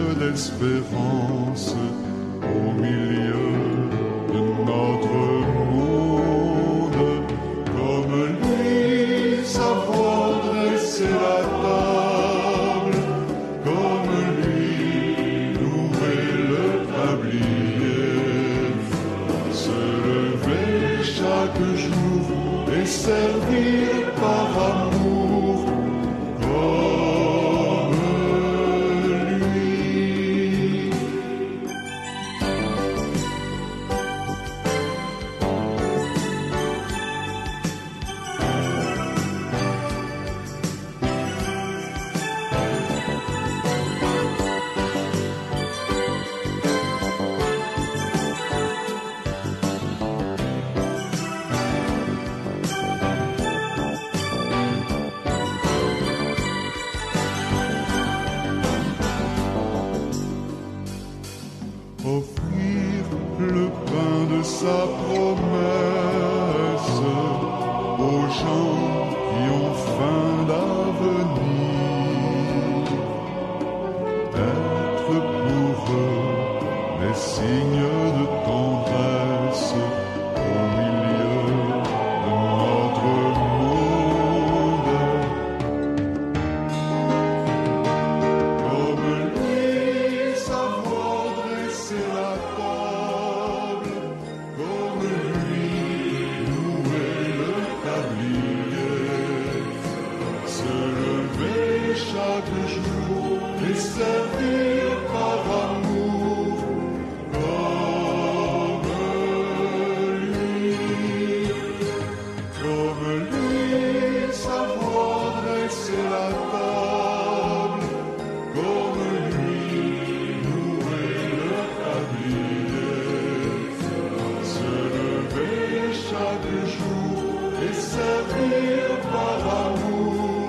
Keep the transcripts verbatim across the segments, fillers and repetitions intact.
d'espérance au milieu de notre monde. Comme lui, savoir dresser la table, comme lui, louer le tablier, se lever chaque jour et servir par amour. Offrir le pain de sa promesse aux gens qui ont faim d'avenir. Être pour eux les signes de tendresse au milieu de notre monde. Comme lui, savoir dresser la table, comme lui, louer le tablier, se lever chaque jour et servir par amour, comme lui, comme lui, savoir dresser la table, comme lui, louer le tablier, se lever chaque jour et servir par amour,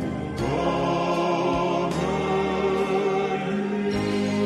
comme lui.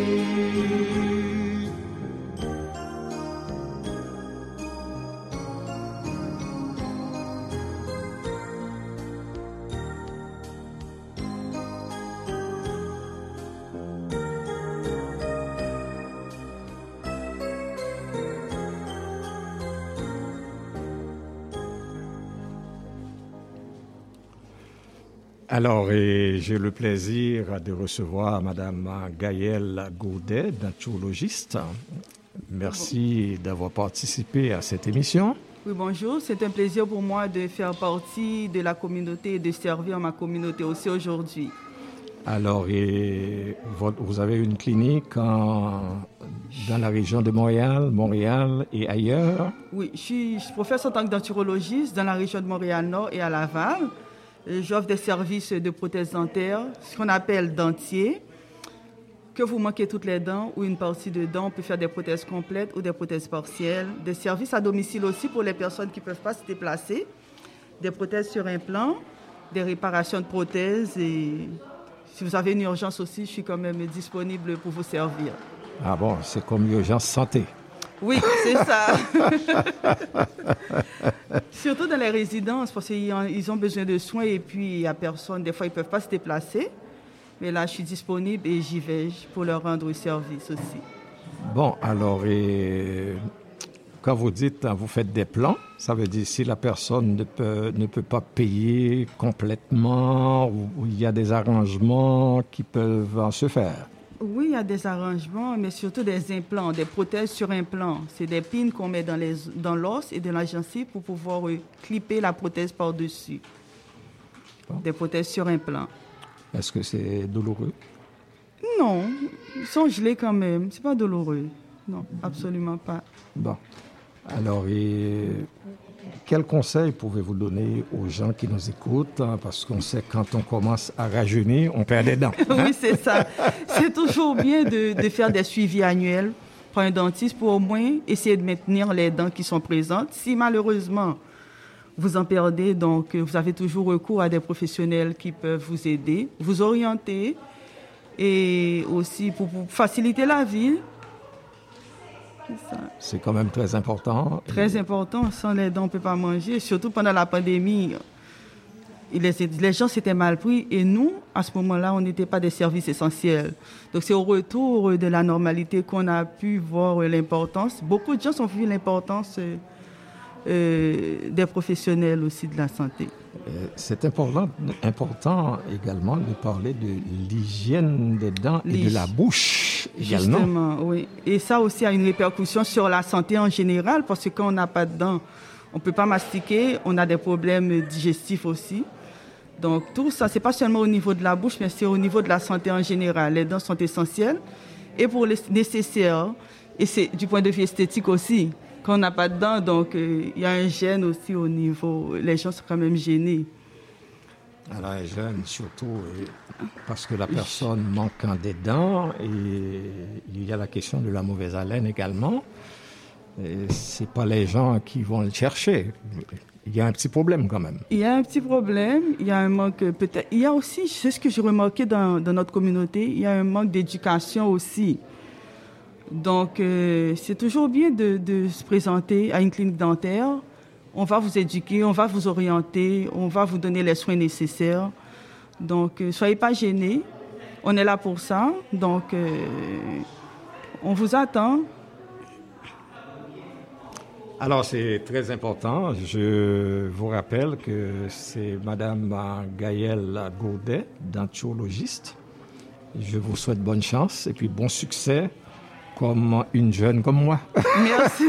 Alors, et j'ai le plaisir de recevoir Madame Gaëlle Gaudet, naturologiste. Merci d'avoir participé à cette émission. Oui, bonjour. C'est un plaisir pour moi de faire partie de la communauté et de servir ma communauté aussi aujourd'hui. Alors, et vous avez une clinique en, dans la région de Montréal, Montréal et ailleurs? Oui, je suis professeur en tant que denturologiste dans la région de Montréal-Nord et à Laval. J'offre des services de prothèses dentaires, ce qu'on appelle dentier. Que vous manquez toutes les dents ou une partie de dents, on peut faire des prothèses complètes ou des prothèses partielles. Des services à domicile aussi pour les personnes qui ne peuvent pas se déplacer. Des prothèses sur implant, des réparations de prothèses. Et si vous avez une urgence aussi, je suis quand même disponible pour vous servir. Ah bon, c'est comme l'urgence santé. Oui, c'est ça. Surtout dans les résidences, parce qu'ils ont, ils ont besoin de soins et puis il n'y a personne. Des fois, ils ne peuvent pas se déplacer. Mais là, je suis disponible et j'y vais pour leur rendre service aussi. Bon, alors, et quand vous dites, vous faites des plans, ça veut dire si la personne ne peut, ne peut pas payer complètement ou, ou il y a des arrangements qui peuvent en se faire. Oui, il y a des arrangements, mais surtout des implants, des prothèses sur implants. C'est des pins qu'on met dans, les, dans l'os et dans la gencive pour pouvoir euh, clipper la prothèse par-dessus. Bon. Des prothèses sur implants. Est-ce que c'est douloureux? Non, ils sont gelés quand même. C'est pas douloureux. Non, absolument pas. Bon. Alors, et quels conseils pouvez-vous donner aux gens qui nous écoutent? Hein, parce qu'on sait que quand on commence à rajeunir, on perd des dents. Hein? Oui, c'est ça. C'est toujours bien de, de faire des suivis annuels par un dentiste pour au moins essayer de maintenir les dents qui sont présentes. Si malheureusement, vous en perdez, donc vous avez toujours recours à des professionnels qui peuvent vous aider, vous orienter et aussi pour, pour faciliter la vie. C'est ça. C'est quand même très important. Très important. Sans les dents, on ne peut pas manger. Surtout pendant la pandémie, Et les, les gens s'étaient mal pris et nous, à ce moment-là, on n'était pas des services essentiels. Donc c'est au retour de la normalité qu'on a pu voir l'importance. Beaucoup de gens ont vu l'importance euh, euh, des professionnels aussi de la santé. Euh, C'est important, important également de parler de l'hygiène des dents et de la bouche également. Justement, oui. Et ça aussi a une répercussion sur la santé en général parce que quand on n'a pas de dents, on ne peut pas mastiquer, on a des problèmes digestifs aussi. Donc tout ça, ce n'est pas seulement au niveau de la bouche, mais c'est au niveau de la santé en général. Les dents sont essentielles et pour les nécessaires. Et c'est du point de vue esthétique aussi. Quand on n'a pas de dents, donc euh, il y a un gêne aussi au niveau... Les gens sont quand même gênés. Alors, les jeunes, surtout euh, parce que la personne manquant des dents et il y a la question de la mauvaise haleine également. Ce n'est pas les gens qui vont le chercher. Il y a un petit problème quand même. Il y a un petit problème, il y a un manque peut-être... Il y a aussi, c'est ce que j'ai remarqué dans, dans notre communauté, il y a un manque d'éducation aussi. Donc, euh, c'est toujours bien de, de se présenter à une clinique dentaire. On va vous éduquer, on va vous orienter, on va vous donner les soins nécessaires. Donc, euh, soyez pas gênés. On est là pour ça. Donc, euh, on vous attend. Alors, c'est très important. Je vous rappelle que c'est Madame Gaëlle Gourdet, dentiologiste. Je vous souhaite bonne chance et puis bon succès comme une jeune comme moi. Merci.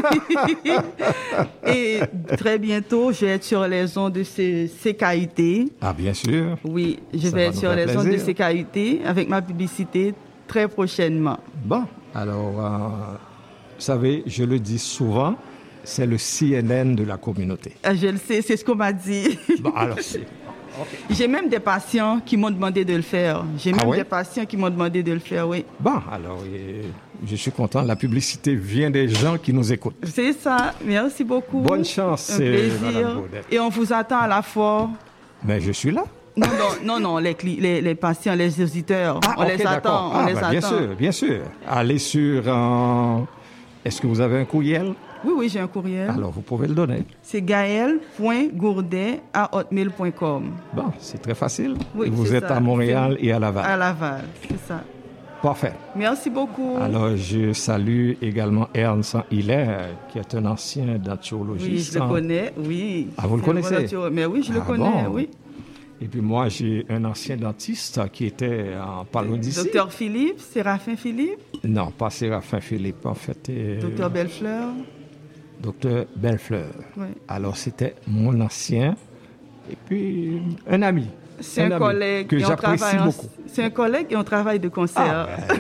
Et très bientôt, je vais être sur les ondes de C K I T. Ah, bien sûr. Oui, je Ça vais va être nous sur faire les plaisir. ondes de C K I T avec ma publicité très prochainement. Bon, alors, euh, vous savez, je le dis souvent, c'est le C N N de la communauté. Ah, je le sais, c'est ce qu'on m'a dit. Bon, alors c'est... J'ai même des patients qui m'ont demandé de le faire. J'ai même Ah oui? des patients qui m'ont demandé de le faire, oui. Bon, alors, euh, je suis content. La publicité vient des gens qui nous écoutent. C'est ça. Merci beaucoup. Bonne chance, Un euh, plaisir. Madame Gourdet. Et on vous attend à la fois. Mais je suis là. Non, non, non, non les, cli- les, les patients, les auditeurs, Ah, on ok, les d'accord. attend, on Ah, les ben, attend. bien sûr, bien sûr. Allez sur... euh, Est-ce que vous avez un courriel? Oui, oui, j'ai un courriel. Alors, vous pouvez le donner. C'est gaël point gourdet arobase hotmail point com. Bon, c'est très facile. Oui, vous c'est êtes ça. à Montréal C'est- et à Laval. À Laval, c'est ça. Parfait. Merci beaucoup. Alors, je salue également Ernst Hiller, qui est un ancien Oui, dentiologiste. je le connais, oui. Ah, vous le C'est un connaissez? volontaire. Mais oui, je le Ah, connais, bon. oui. Et puis moi, j'ai un ancien dentiste qui était en Palo d'ici. Docteur Philippe, Séraphin Philippe, Non, pas Séraphin Philippe, en fait. euh, Docteur Bellefleur. Docteur Bellefleur. Oui. Alors, c'était mon ancien et puis un ami. C'est un, ami collègue. que et on j'apprécie travaille en- beaucoup. C'est un collègue et on travaille de concert. Ah,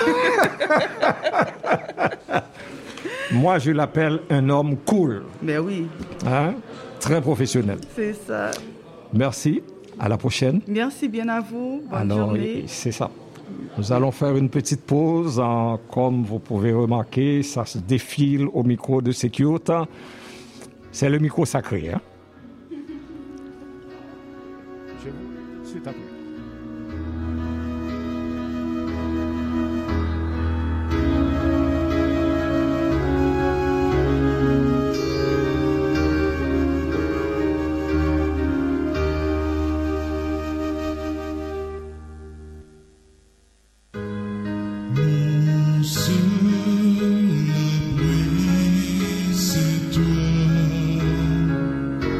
ben. Moi, je l'appelle un homme cool, Mais oui, hein? Très professionnel. c'est ça. Merci, à la prochaine. Merci bien à vous. Bonne Alors, journée. c'est ça. Nous allons faire une petite pause. En- comme vous pouvez remarquer, ça se défile au micro de Security. C'est le micro sacré. Hein? Je vous suis après. Mon seul abri, c'est toi.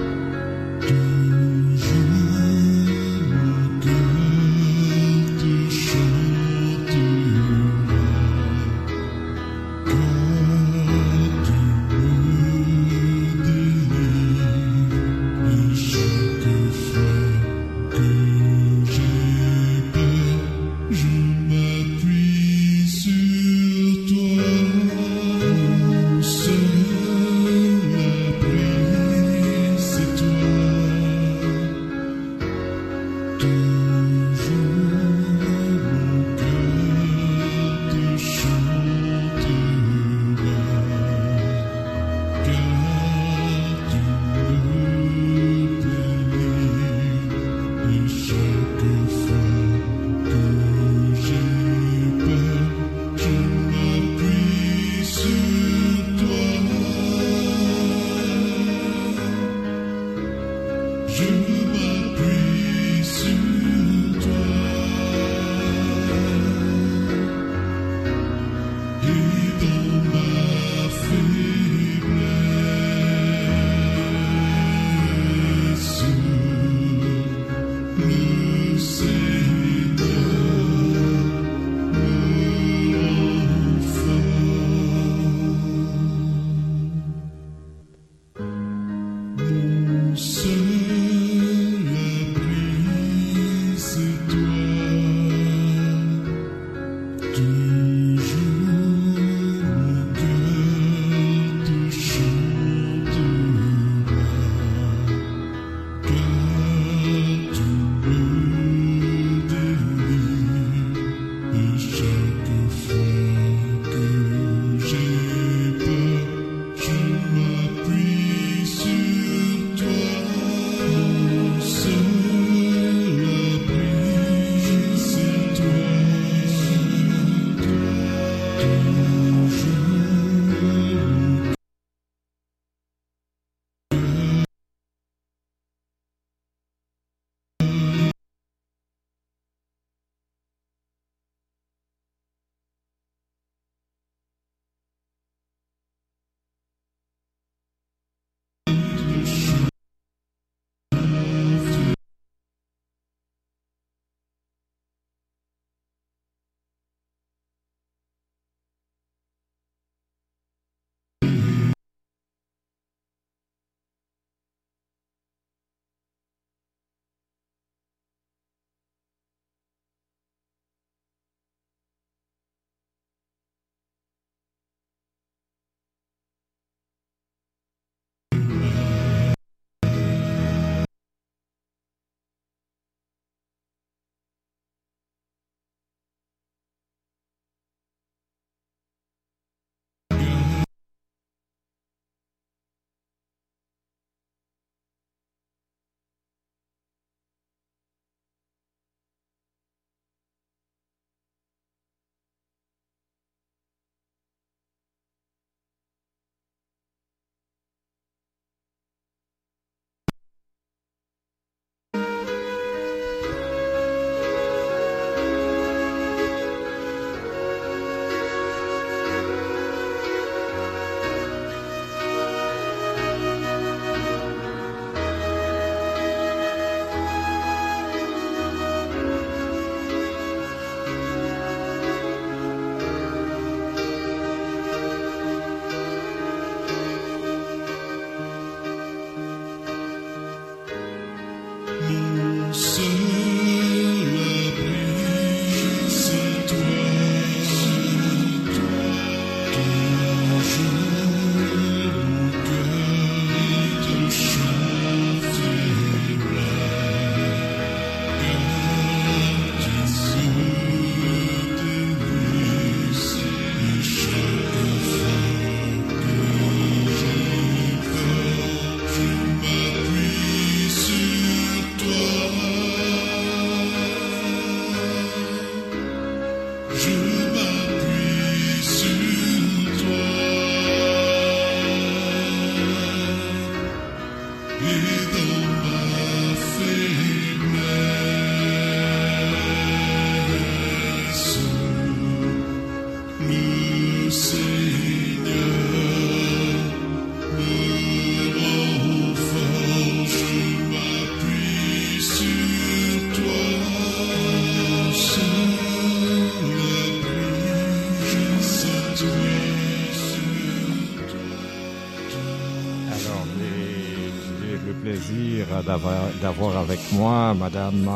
D'avoir, d'avoir avec moi Madame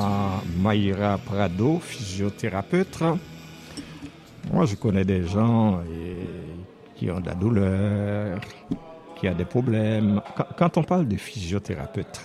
Mayra Prado, physiothérapeute. Moi, je connais des gens et, qui ont de la douleur, qui ont des problèmes. Quand, quand on parle de physiothérapeute,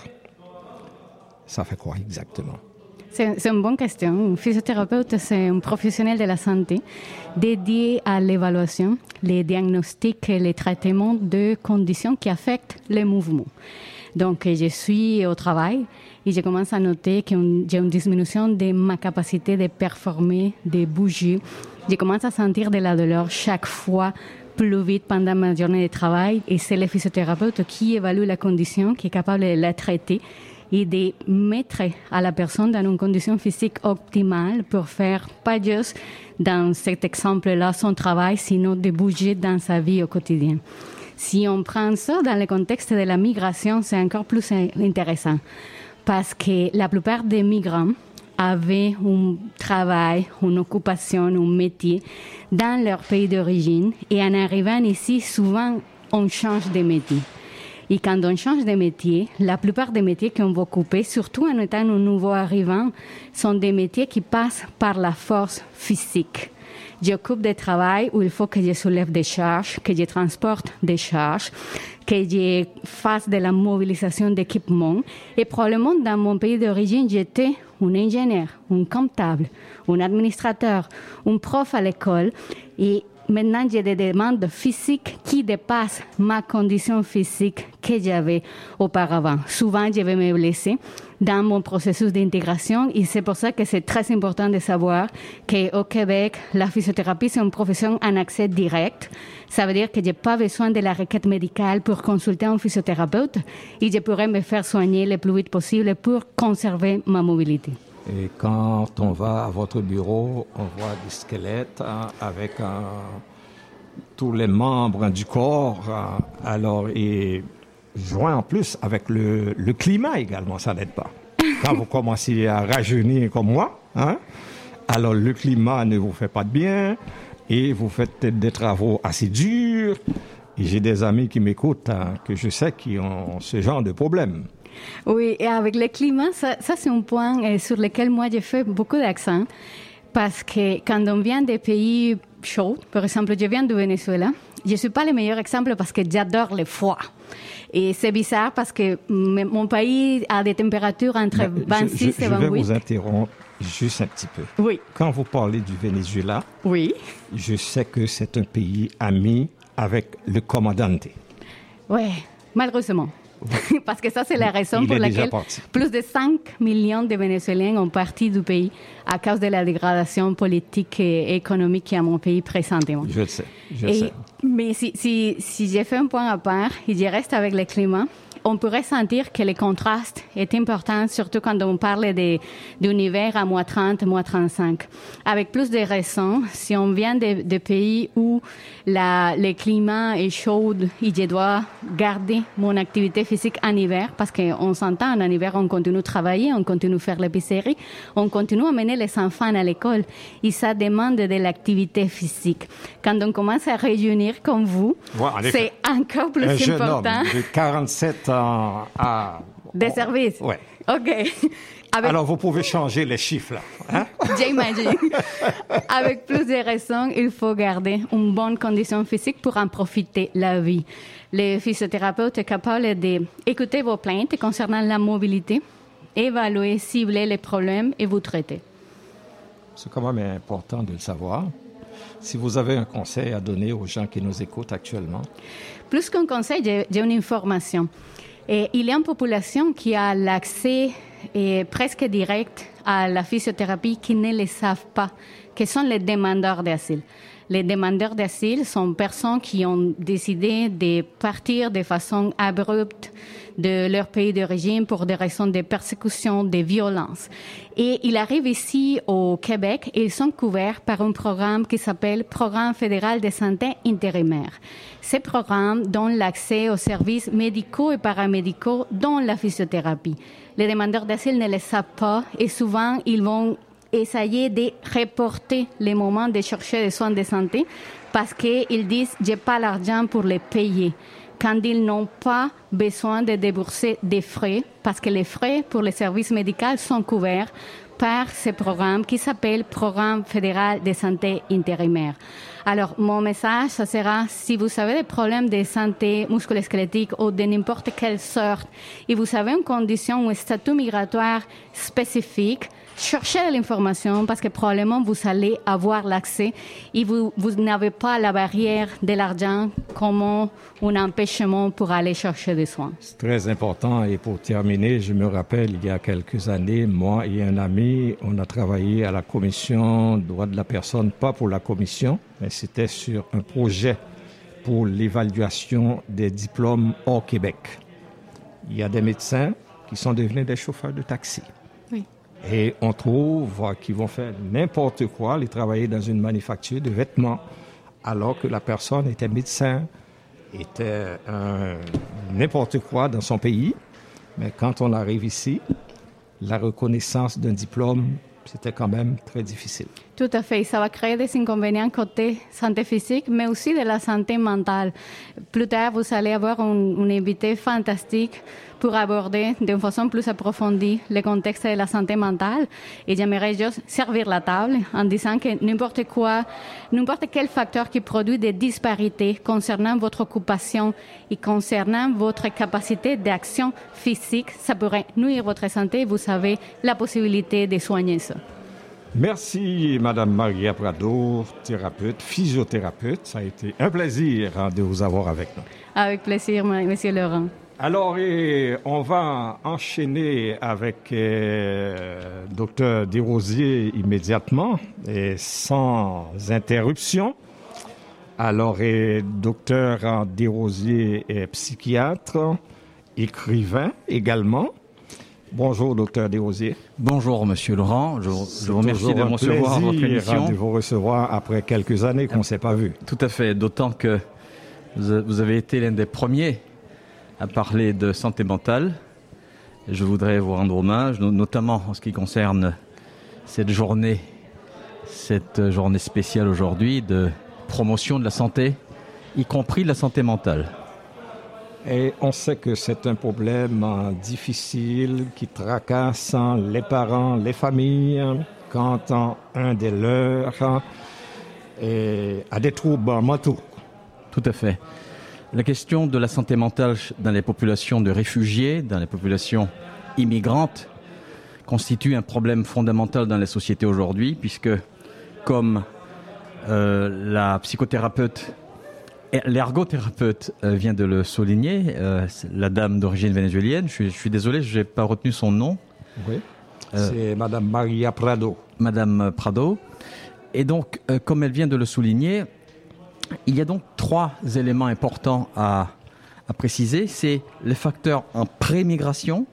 ça fait quoi exactement? C'est, c'est une bonne question. Un physiothérapeute, c'est un professionnel de la santé dédié à l'évaluation, les diagnostics et les traitements de conditions qui affectent les mouvements. Donc, je suis au travail et je commence à noter que j'ai une diminution de ma capacité de performer, de bouger. Je commence à sentir de la douleur chaque fois plus vite pendant ma journée de travail et c'est le physiothérapeute qui évalue la condition, qui est capable de la traiter et de mettre à la personne dans une condition physique optimale pour faire pas juste dans cet exemple-là son travail, sinon de bouger dans sa vie au quotidien. Si on prend ça dans le contexte de la migration, c'est encore plus intéressant parce que la plupart des migrants avaient un travail, une occupation, un métier dans leur pays d'origine et en arrivant ici, souvent, on change de métier. Et quand on change de métier, la plupart des métiers qu'on va occuper, surtout en étant un nouveau arrivant, sont des métiers qui passent par la force physique. J'occupe des travaux où il faut que je soulève des charges, que je transporte des charges, que je fasse de la mobilisation d'équipements. Et probablement, dans mon pays d'origine, j'étais un ingénieur, un comptable, un administrateur, un prof à l'école. Et maintenant, j'ai des demandes physiques qui dépassent ma condition physique que j'avais auparavant. Souvent, je vais me blesser dans mon processus d'intégration et c'est pour ça que c'est très important de savoir qu'au Québec, la physiothérapie, c'est une profession en accès direct. Ça veut dire que je n'ai pas besoin de la requête médicale pour consulter un physiothérapeute et je pourrais me faire soigner le plus vite possible pour conserver ma mobilité. Et quand on va à votre bureau, on voit des squelettes hein, avec euh, tous les membres du corps. Euh, alors, et joint en plus avec le, le climat également, ça n'aide pas. Quand vous commencez à rajeunir comme moi, hein, alors le climat ne vous fait pas de bien et vous faites peut-être des travaux assez durs. Et j'ai des amis qui m'écoutent, hein, que je sais qui ont ce genre de problème. Oui, et avec le climat, ça, ça c'est un point euh, sur lequel moi j'ai fait beaucoup d'accent. Parce que quand on vient des pays chauds, par exemple, je viens du Venezuela, je ne suis pas le meilleur exemple parce que j'adore le froid. Et c'est bizarre parce que mon pays a des températures entre vingt-six je, je, et vingt-huit. Je vais vous interrompre juste un petit peu. Oui. Quand vous parlez du Venezuela, oui. je sais que c'est un pays ami avec le commandante. Oui, malheureusement. Parce que ça, c'est la raison Il pour laquelle parti. plus de cinq millions de Vénézuéliens ont parti du pays à cause de la dégradation politique et économique qui est à mon pays présentement. Je le sais, je et, sais. Mais si, si, si j'ai fait un point à part et je reste avec le climat, on pourrait sentir que le contraste est important, surtout quand on parle de, d'un hiver à moins trente, moins trente-cinq. Avec plus de raisons, si on vient de, de pays où la, le climat est chaud et je dois garder mon activité physique en hiver, parce qu'on s'entend, en hiver, on continue de travailler, on continue de faire l'épicerie, on continue à mener les enfants à l'école. Et ça demande de l'activité physique. Quand on commence à rajeunir comme vous, ouais, c'est encore plus un jeune important. Homme de quarante-sept ans à... Des services? Oui. OK. Avec... Alors, vous pouvez changer les chiffres, là. Hein? J'imagine. Avec plus de raisons, il faut garder une bonne condition physique pour en profiter la vie. Le physiothérapeute est capable d'écouter vos plaintes concernant la mobilité, évaluer, cibler les problèmes et vous traiter. C'est quand même important de le savoir. Si vous avez un conseil à donner aux gens qui nous écoutent actuellement. Plus qu'un conseil, j'ai, j'ai une information. Et il y a une population qui a l'accès et presque direct à la physiothérapie qui ne le savent pas, qui sont les demandeurs d'asile. Les demandeurs d'asile sont personnes qui ont décidé de partir de façon abrupte de leur pays d'origine pour des raisons de persécution, de violence. Et ils arrivent ici au Québec et ils sont couverts par un programme qui s'appelle Programme fédéral de santé intérimaire. Ce programme donne l'accès aux services médicaux et paramédicaux, dont la physiothérapie. Les demandeurs d'asile ne le savent pas et souvent ils vont essayer de reporter les moments de chercher des soins de santé parce qu'ils disent « j'ai pas l'argent pour les payer ». Quand ils n'ont pas besoin de débourser des frais, parce que les frais pour les services médicaux sont couverts par ce programme qui s'appelle Programme fédéral de santé intérimaire. Alors, mon message, ça sera, si vous avez des problèmes de santé musculo-squelettique ou de n'importe quelle sorte, et vous avez une condition ou un statut migratoire spécifique, cherchez l'information parce que probablement vous allez avoir l'accès et vous, vous n'avez pas la barrière de l'argent comme un empêchement pour aller chercher des soins. C'est très important. Et pour terminer, je me rappelle, il y a quelques années, moi et un ami, on a travaillé à la commission droits de la personne, pas pour la commission, mais c'était sur un projet pour l'évaluation des diplômes hors Québec. Il y a des médecins qui sont devenus des chauffeurs de taxi. Oui. Et on trouve qu'ils vont faire n'importe quoi, aller travailler dans une manufacture de vêtements, alors que la personne était médecin, était un, n'importe quoi dans son pays. Mais quand on arrive ici, la reconnaissance d'un diplôme, c'était quand même très difficile. Tout à fait. Ça va créer des inconvénients côté santé physique, mais aussi de la santé mentale. Plus tard, vous allez avoir un, un invité fantastique pour aborder d'une façon plus approfondie le contexte de la santé mentale. Et j'aimerais juste servir la table en disant que n'importe quoi, n'importe quel facteur qui produit des disparités concernant votre occupation et concernant votre capacité d'action physique, ça pourrait nuire à votre santé et vous avez la possibilité de soigner ça. Merci, Madame Maria Prado, thérapeute, physiothérapeute. Ça a été un plaisir hein, de vous avoir avec nous. Avec plaisir, Monsieur Laurent. Alors, et on va enchaîner avec euh, Docteur Desrosiers immédiatement et sans interruption. Alors, et Docteur Desrosiers est psychiatre, écrivain également. Bonjour, Docteur Desrosiers. Bonjour, Monsieur Laurent. Je, je vous remercie de me recevoir à votre émission. de vous recevoir après quelques années qu'on ne s'est pas vu. Tout à fait, d'autant que vous avez été l'un des premiers à parler de santé mentale. Je voudrais vous rendre hommage, notamment en ce qui concerne cette journée, cette journée spéciale aujourd'hui de promotion de la santé, y compris de la santé mentale. Et on sait que c'est un problème difficile qui tracasse les parents, les familles, quand un des leurs a des troubles mentaux. Tout à fait. La question de la santé mentale dans les populations de réfugiés, dans les populations immigrantes, constitue un problème fondamental dans les sociétés aujourd'hui, puisque, comme euh, la psychothérapeute L'ergothérapeute euh, vient de le souligner, euh, la dame d'origine vénézuélienne, je suis, je suis désolé, je n'ai pas retenu son nom. Oui, euh, c'est Madame Maria Prado. Madame Prado. Et donc, euh, comme elle vient de le souligner, il y a donc trois éléments importants à, à préciser. C'est les facteurs en pré-migration,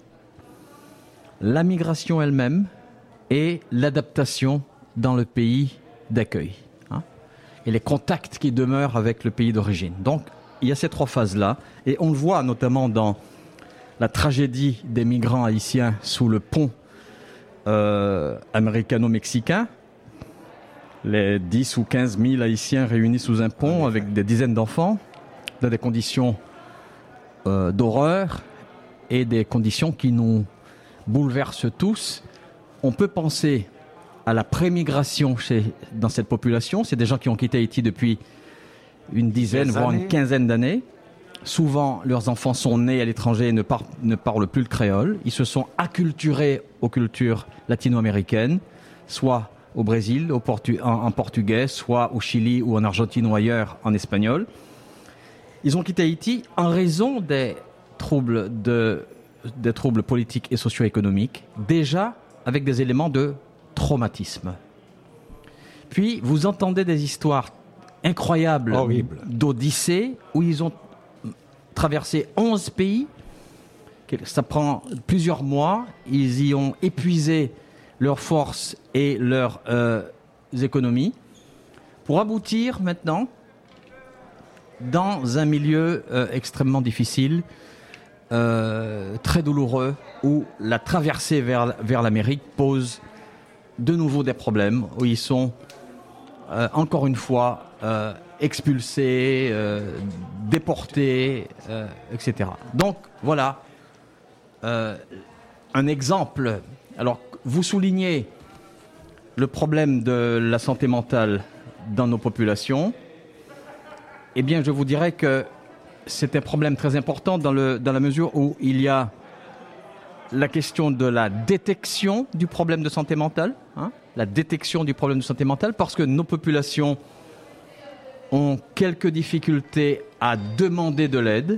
la migration elle-même et l'adaptation dans le pays d'accueil. Et les contacts qui demeurent avec le pays d'origine. Donc, il y a ces trois phases-là. Et on le voit notamment dans la tragédie des migrants haïtiens sous le pont euh, américano-mexicain. Les dix ou quinze mille Haïtiens réunis sous un pont avec des dizaines d'enfants, dans des conditions euh, d'horreur et des conditions qui nous bouleversent tous. On peut penser à la pré-migration chez, dans cette population. C'est des gens qui ont quitté Haïti depuis une dizaine, Des voire années. une quinzaine d'années. Souvent, leurs enfants sont nés à l'étranger et ne, par, ne parlent plus le créole. Ils se sont acculturés aux cultures latino-américaines, soit au Brésil, au Portu- en, en portugais, soit au Chili ou en Argentine ou ailleurs en espagnol. Ils ont quitté Haïti en raison des troubles, de, des troubles politiques et socio-économiques, déjà avec des éléments de traumatisme. Puis, vous entendez des histoires incroyables Horrible. d'Odyssée, où ils ont traversé onze pays. Ça prend plusieurs mois. Ils y ont épuisé leurs forces et leurs euh, économies pour aboutir maintenant dans un milieu euh, extrêmement difficile, euh, très douloureux, où la traversée vers, vers l'Amérique pose de nouveau des problèmes, où ils sont euh, encore une fois euh, expulsés, euh, déportés, euh, et cetera. Donc voilà euh, un exemple. Alors vous soulignez le problème de la santé mentale dans nos populations. Eh bien, je vous dirais que c'est un problème très important dans, le, dans la mesure où il y a la question de la détection du problème de santé mentale, hein, la détection du problème de santé mentale, parce que nos populations ont quelques difficultés à demander de l'aide.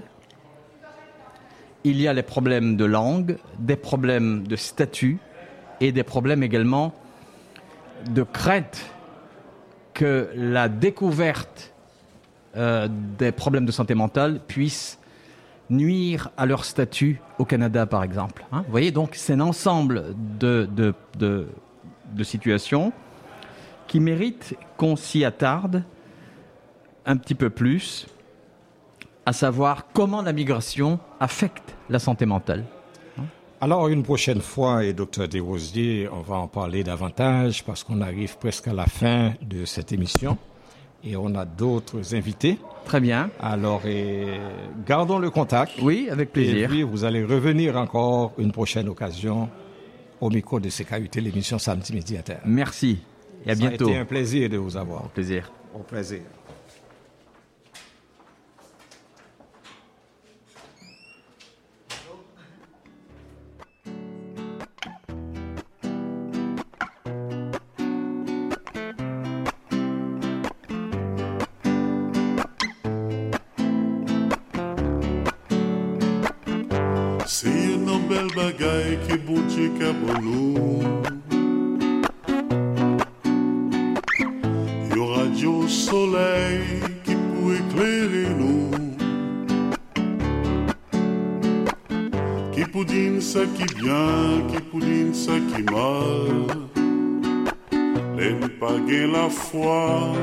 Il y a les problèmes de langue, des problèmes de statut et des problèmes également de crainte que la découverte euh, des problèmes de santé mentale puisse nuire à leur statut au Canada, par exemple. Hein, vous voyez, donc c'est un ensemble de, de, de, de situations qui méritent qu'on s'y attarde un petit peu plus, à savoir comment la migration affecte la santé mentale. Alors, une prochaine fois, et docteur Desrosiers, on va en parler davantage parce qu'on arrive presque à la fin de cette émission et on a d'autres invités. Très bien. Alors, et gardons le contact. Oui, avec plaisir. Et puis, vous allez revenir encore une prochaine occasion au micro de C K U T, l'émission Samedi Midi Inter. Merci et à Ça bientôt. Ça a été un plaisir de vous avoir. Au plaisir. Au plaisir. C'est une belle bagaille que bon Dieu qu'a pour nous. Y a radio soleil qui peut éclairer nous. Qui peut dire ça qui bien, qui peut dire ça qui mal. Les ne pas gain la foi.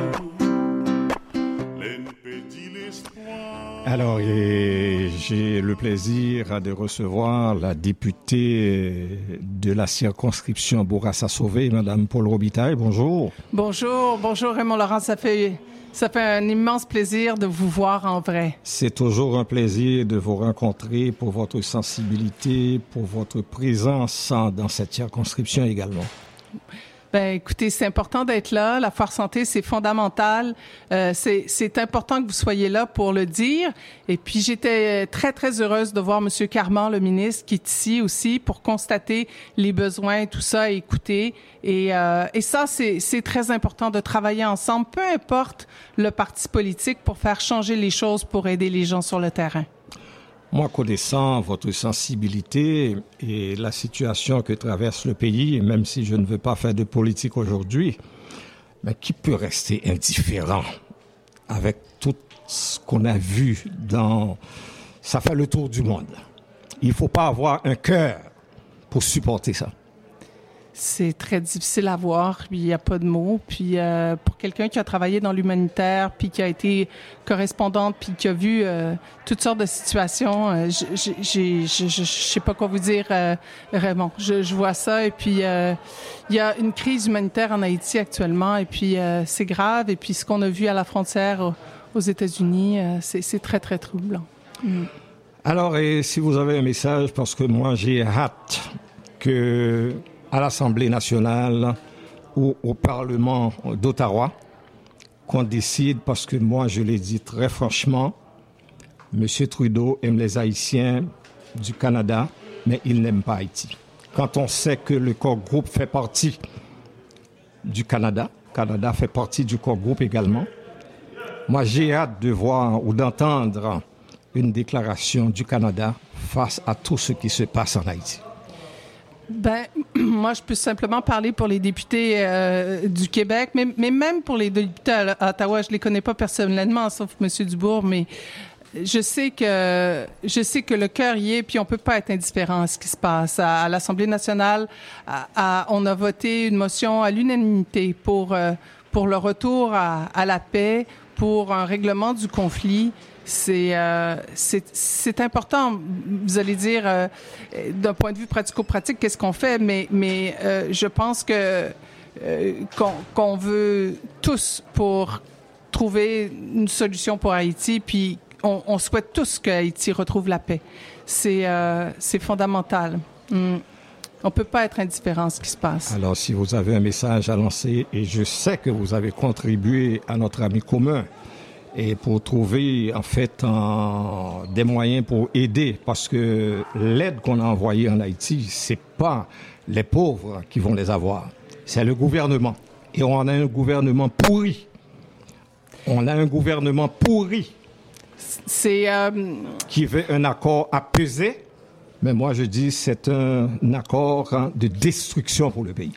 Alors, et j'ai le plaisir de recevoir la députée de la circonscription Bourassa-Sauvé, Madame Paul Robitaille. Bonjour. Bonjour, bonjour Raymond Laurent. Ça fait, ça fait un immense plaisir de vous voir en vrai. C'est toujours un plaisir de vous rencontrer pour votre sensibilité, pour votre présence dans cette circonscription également. Ben, écoutez, c'est important d'être là. La Foire Santé, c'est fondamental. Euh, c'est, c'est important que vous soyez là pour le dire. Et puis, j'étais très, très heureuse de voir M. Carman, le ministre, qui est ici aussi pour constater les besoins et tout ça, et écouter. Et, euh, et ça, c'est, c'est très important de travailler ensemble, peu importe le parti politique, pour faire changer les choses, pour aider les gens sur le terrain. Moi, connaissant votre sensibilité et la situation que traverse le pays, et même si je ne veux pas faire de politique aujourd'hui, mais qui peut rester indifférent avec tout ce qu'on a vu dans... Ça fait le tour du monde. Il ne faut pas avoir un cœur pour supporter ça. C'est très difficile à voir, puis il n'y a pas de mots. Puis euh, pour quelqu'un qui a travaillé dans l'humanitaire, puis qui a été correspondante, puis qui a vu euh, toutes sortes de situations, euh, je ne sais pas quoi vous dire, euh, Raymond. Je, je vois ça, et puis euh, il y a une crise humanitaire en Haïti actuellement, et puis euh, c'est grave. Et puis ce qu'on a vu à la frontière aux États-Unis, euh, c'est, c'est très, très troublant. Mm. Alors, et si vous avez un message, parce que moi j'ai hâte que... à l'Assemblée nationale ou au Parlement d'Ottawa, qu'on décide, parce que moi, je l'ai dit très franchement, M. Trudeau aime les Haïtiens du Canada, mais il n'aime pas Haïti. Quand on sait que le corps groupe fait partie du Canada, Canada fait partie du corps groupe également, moi, j'ai hâte de voir ou d'entendre une déclaration du Canada face à tout ce qui se passe en Haïti. Ben, moi, je peux simplement parler pour les députés euh, du Québec, mais, mais même pour les députés à, à Ottawa, je les connais pas personnellement, sauf M. Dubourg, mais je sais que je sais que le cœur y est, puis on peut pas être indifférent à ce qui se passe. À, à l'Assemblée nationale, à, à, on a voté une motion à l'unanimité pour euh, pour le retour à, à la paix, pour un règlement du conflit. C'est, euh, c'est, c'est important, vous allez dire, euh, d'un point de vue pratico-pratique, qu'est-ce qu'on fait, mais, mais euh, je pense que euh, qu'on, qu'on veut tous pour trouver une solution pour Haïti, puis on, on souhaite tous que Haïti retrouve la paix. C'est, euh, c'est fondamental. Mm. On ne peut pas être indifférent à ce qui se passe. Alors, si vous avez un message à lancer, et je sais que vous avez contribué à notre ami commun, et pour trouver, en fait, en, des moyens pour aider, parce que l'aide qu'on a envoyée en Haïti, c'est pas les pauvres qui vont les avoir, c'est le gouvernement. Et on a un gouvernement pourri. On a un gouvernement pourri. C'est... Euh... qui veut un accord apaisé, mais moi je dis c'est un accord hein, de destruction pour le pays.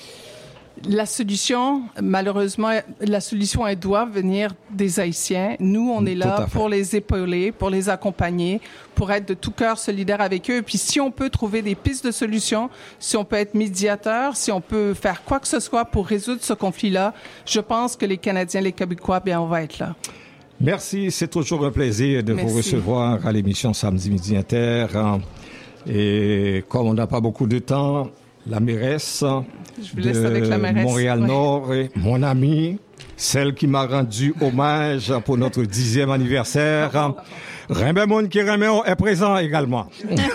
La solution, malheureusement, la solution, elle doit venir des Haïtiens. Nous, on est là pour les épauler, pour les accompagner, pour être de tout cœur solidaires avec eux. Puis si on peut trouver des pistes de solutions, si on peut être médiateur, si on peut faire quoi que ce soit pour résoudre ce conflit-là, je pense que les Canadiens, les Québécois, bien, on va être là. Merci, c'est toujours un plaisir de Merci. vous recevoir à l'émission Samedi Midi Inter. Et comme on n'a pas beaucoup de temps, la mairesse Je vous laisse avec la mairesse. Montréal-Nord, ouais. Mon amie, celle qui m'a rendu hommage pour notre dixième anniversaire, Raymond qui est présent également.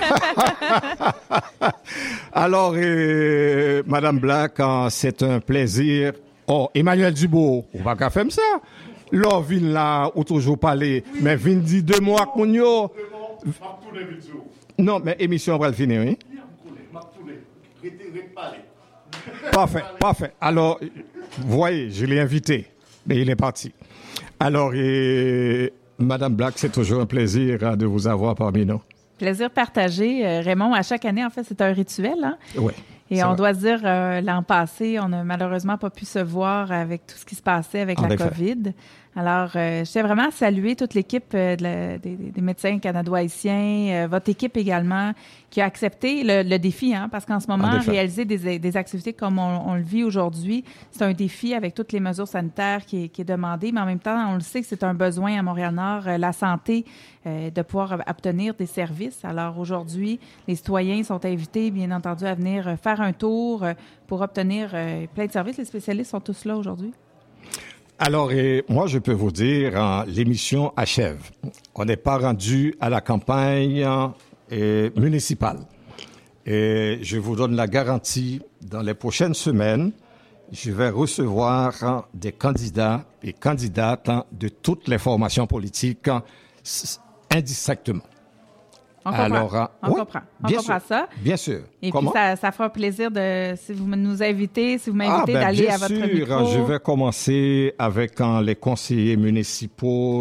Alors, euh, Madame Black, c'est un plaisir. Oh, Emmanuel Dubois, on va qu'à faire ça. Là, vin là, ou toujours parler, oui. Mais vin dit deux mois qu'on y a. Non, mais émission va le finir, oui. Parfait, parfait. Alors, vous voyez, je l'ai invité, mais il est parti. Alors, et, Madame Black, c'est toujours un plaisir de vous avoir parmi nous. Plaisir partagé. Euh, Raymond, à chaque année, en fait, c'est un rituel, hein? Oui. Et on va. doit dire, euh, l'an passé, on n'a malheureusement pas pu se voir avec tout ce qui se passait avec en la effet. COVID. Alors, euh, je tiens vraiment à saluer toute l'équipe euh, de la, des, des médecins canado-haïtiens, euh, votre équipe également, qui a accepté le, le défi, hein, parce qu'en ce moment, réaliser des, des activités comme on, on le vit aujourd'hui, c'est un défi avec toutes les mesures sanitaires qui est, qui est demandé, mais en même temps, on le sait que c'est un besoin à Montréal-Nord, euh, la santé, euh, de pouvoir obtenir des services. Alors aujourd'hui, les citoyens sont invités, bien entendu, à venir faire un tour euh, pour obtenir euh, plein de services. Les spécialistes sont tous là aujourd'hui. Alors, et moi, je peux vous dire, hein, l'émission achève. On n'est pas rendu à la campagne euh, municipale. Et je vous donne la garantie, dans les prochaines semaines, je vais recevoir hein, des candidats et candidates hein, de toutes les formations politiques hein, indistinctement. On comprend. Alors, on oui, comprend. On comprend sûr, ça. Bien sûr. Et Comment? puis, ça, ça fera plaisir de, si vous nous invitez, si vous m'invitez ah, ben, d'aller bien à votre sûr, micro. Je vais commencer avec hein, les conseillers municipaux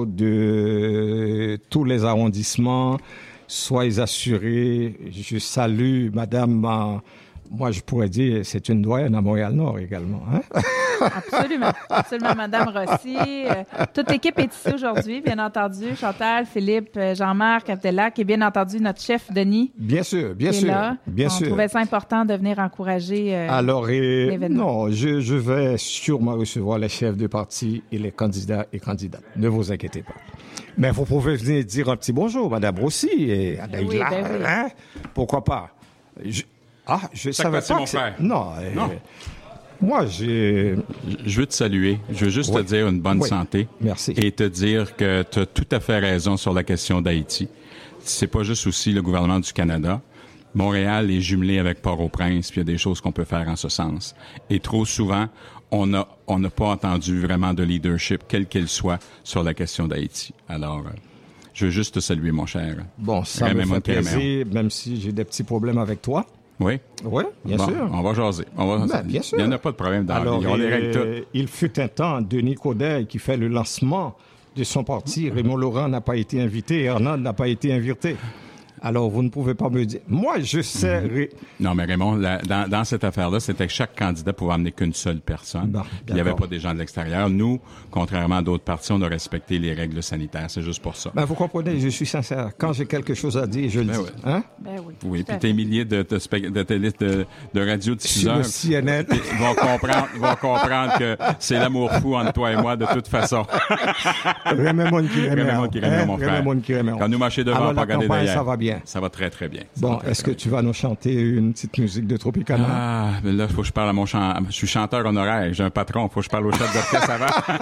de tous les arrondissements. Soyez assurés. Je salue Madame... Euh, moi, je pourrais dire, c'est une doyenne à Montréal-Nord également. Hein? Absolument. Absolument, Madame Rossi. Euh, toute l'équipe est ici aujourd'hui, bien entendu. Chantal, Philippe, Jean-Marc, Abdellac et bien entendu notre chef, Denis. Bien sûr, bien sûr. Là. Bien On sûr. trouvait ça important de venir encourager euh, Alors, et, l'événement. Non, je, je vais sûrement recevoir les chefs de parti et les candidats et candidates. Ne vous inquiétez pas. Mais vous pouvez venir dire un petit bonjour, Madame Rossi et Adaïla. Oui, ben oui. Hein? Pourquoi pas? Je... Ah, je ça savais pas pas mon que frère. Non. non. Euh, moi, j'ai... Je veux te saluer. Je veux juste oui. te dire une bonne oui. santé. Merci. Et te dire que tu as tout à fait raison sur la question d'Haïti. C'est pas juste aussi le gouvernement du Canada. Montréal est jumelé avec Port-au-Prince, puis il y a des choses qu'on peut faire en ce sens. Et trop souvent, on a on n'a pas entendu vraiment de leadership, quel qu'il soit, sur la question d'Haïti. Alors... Euh, je veux juste te saluer, mon cher. Bon, ça me fait plaisir, même si j'ai des petits problèmes avec toi. Oui? Oui, bien bon, sûr. On va jaser. On va... Ben, bien sûr. Il n'y en a pas de problème dans Alors, la vie. On les règle tout. Il fut un temps, Denis Coderre, qui fait le lancement de son parti. Raymond Laurent n'a pas été invité, Hernand n'a pas été invité. Alors, vous ne pouvez pas me dire... Moi, je sais... Mm-hmm. Non, mais Raymond, la, dans, dans cette affaire-là, c'était que chaque candidat pouvait amener qu'une seule personne. Bon, il n'y avait pas des gens de l'extérieur. Nous, contrairement à d'autres partis, on a respecté les règles sanitaires. C'est juste pour ça. Ben, vous comprenez, je suis sincère. Quand j'ai quelque chose à dire, je le ben dis. Oui. Hein? Ben oui. Oui, puis tes milliers de, de, de, de, de, de radiodiffuseurs C N N vont comprendre, vont comprendre que c'est l'amour fou entre toi et moi, de toute façon. Raymond qui remet. Raymond qui remet, mon frère. Raymond qui remet. Quand nous marcher devant, alors, pas regarder derrière. Ça va bien. Ça va très, très bien. Ça bon, est-ce que bien. Tu vas nous chanter une petite musique de Tropicana? Ah, mais là, il faut que je parle à mon chant. Je suis chanteur honoraire. J'ai un patron. Il faut que je parle au chef d'orchestre avant.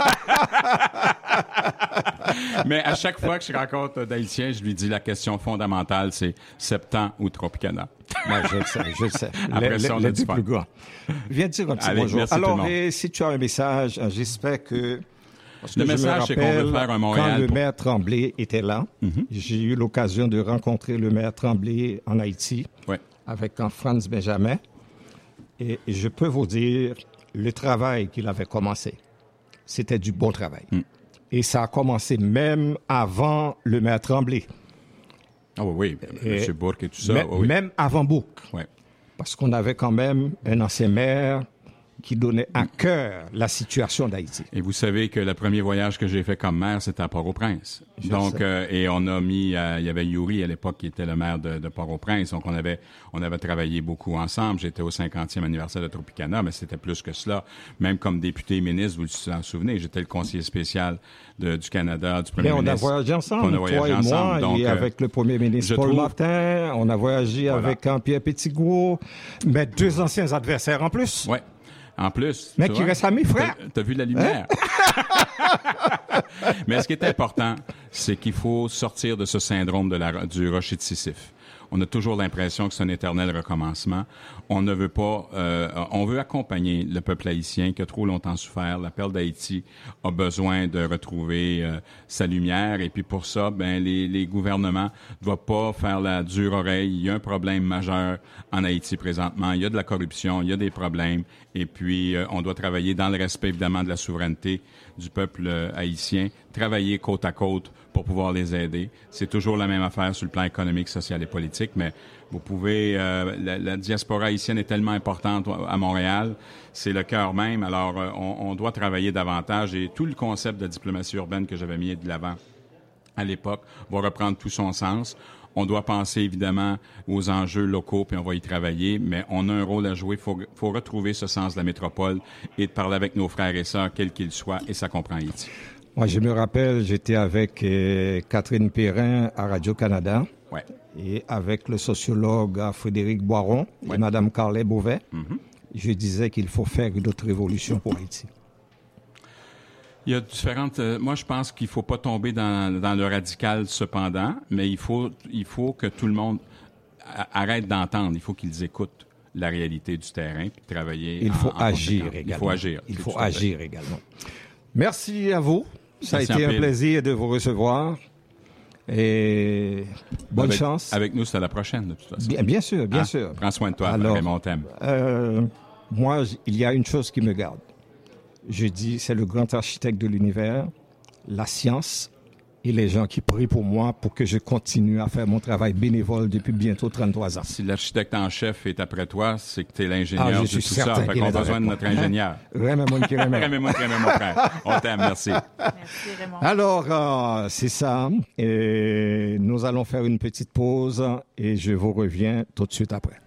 Mais à chaque fois que je rencontre d'Haïtiens, je lui dis la question fondamentale, c'est Septembre ou Tropicana. Ouais, je le sais, je le sais. Après les, ça, on les a deux du plus grands. Viens dire un petit Allez, bonjour. merci Alors, et, si tu as un message, j'espère que... Le que message, c'est qu'on veut faire un Montréal. Quand le pour... maire Tremblay était là, mm-hmm. j'ai eu l'occasion de rencontrer le maire Tremblay en Haïti, ouais. avec un Franz Benjamin. Et, et je peux vous dire, le travail qu'il avait commencé, c'était du bon travail. Mm. Et ça a commencé même avant le maire Tremblay. Ah oui, oui, M. Bourque et tout ça. Même, oh oui. même avant Bourque. Ouais. Parce qu'on avait quand même un ancien maire qui donnait à cœur la situation d'Haïti. Et vous savez que le premier voyage que j'ai fait comme maire, c'était à Port-au-Prince. Je Donc, sais. euh, et on a mis, euh, il y avait Yuri à l'époque qui était le maire de, de Port-au-Prince. Donc, on avait, on avait travaillé beaucoup ensemble. J'étais au cinquantième anniversaire de Tropicana, mais c'était plus que cela. Même comme député et ministre, vous vous en souvenez, j'étais le conseiller spécial de, du Canada, du premier Mais on ministre. a voyagé ensemble, On a voyagé toi et ensemble. moi, Donc, et euh, avec le premier ministre je Paul trouve- Martin. On a voyagé Voilà. avec Jean-Pierre Petitgros, mais deux anciens adversaires en plus. Ouais. En plus. Mais tu qui vois, reste amis, frère. T'as, t'as vu la lumière. Mais ce qui est important, c'est qu'il faut sortir de ce syndrome de la, du rocher de Sisyphe. On a toujours l'impression que c'est un éternel recommencement. On ne veut pas, euh, on veut accompagner le peuple haïtien qui a trop longtemps souffert. La perle d'Haïti a besoin de retrouver euh, sa lumière. Et puis pour ça, ben les, les gouvernements ne doivent pas faire la dure oreille. Il y a un problème majeur en Haïti présentement. Il y a de la corruption, il y a des problèmes. Et puis euh, on doit travailler dans le respect évidemment de la souveraineté du peuple euh, haïtien. Travailler côte à côte pour pouvoir les aider. C'est toujours la même affaire sur le plan économique, social et politique, mais vous pouvez... Euh, la, la diaspora haïtienne est tellement importante à Montréal, c'est le cœur même, alors euh, on, on doit travailler davantage et tout le concept de diplomatie urbaine que j'avais mis de l'avant à l'époque va reprendre tout son sens. On doit penser évidemment aux enjeux locaux, puis on va y travailler, mais on a un rôle à jouer. Il faut, faut retrouver ce sens de la métropole et de parler avec nos frères et sœurs, quels qu'ils soient, et ça comprend Haïti. Moi, je me rappelle, j'étais avec euh, Catherine Perrin à Radio-Canada Ouais. et avec le sociologue euh, Frédéric Boiron Ouais. et Mme Carlet Beauvais. Mm-hmm. Je disais qu'il faut faire une autre révolution pour Haïti. Il y a différentes... euh, moi, je pense qu'il faut pas tomber dans, dans le radical, cependant, mais il faut, il faut que tout le monde a- arrête d'entendre. Il faut qu'ils écoutent la réalité du terrain puis travailler Il faut en- en agir conséquence. également. Il faut agir. Il C'est faut tout à fait. agir également. Merci à vous. Ça Merci a été en un pile. plaisir de vous recevoir. Et bonne avec, chance. Avec nous, c'est à la prochaine, de toute façon. Bien, bien sûr, bien Hein? sûr. Prends soin de toi, Alors, Raymond, on t'aime. Euh, moi, j- il y a une chose qui me garde. Je dis, c'est le grand architecte de l'univers, la science et les gens qui prient pour moi pour que je continue à faire mon travail bénévole depuis bientôt trente-trois ans. Si l'architecte en chef est après toi, c'est que tu es Ah, l'ingénieur je de suis tout ça. certain Fait qu'il qu'on est a besoin de avec notre moi. ingénieur. Vraiment, mon qui remet. Raymond, Raymond, mon frère. On t'aime, merci. Merci, Raymond. Alors, euh, c'est ça. Et nous allons faire une petite pause et je vous reviens tout de suite après.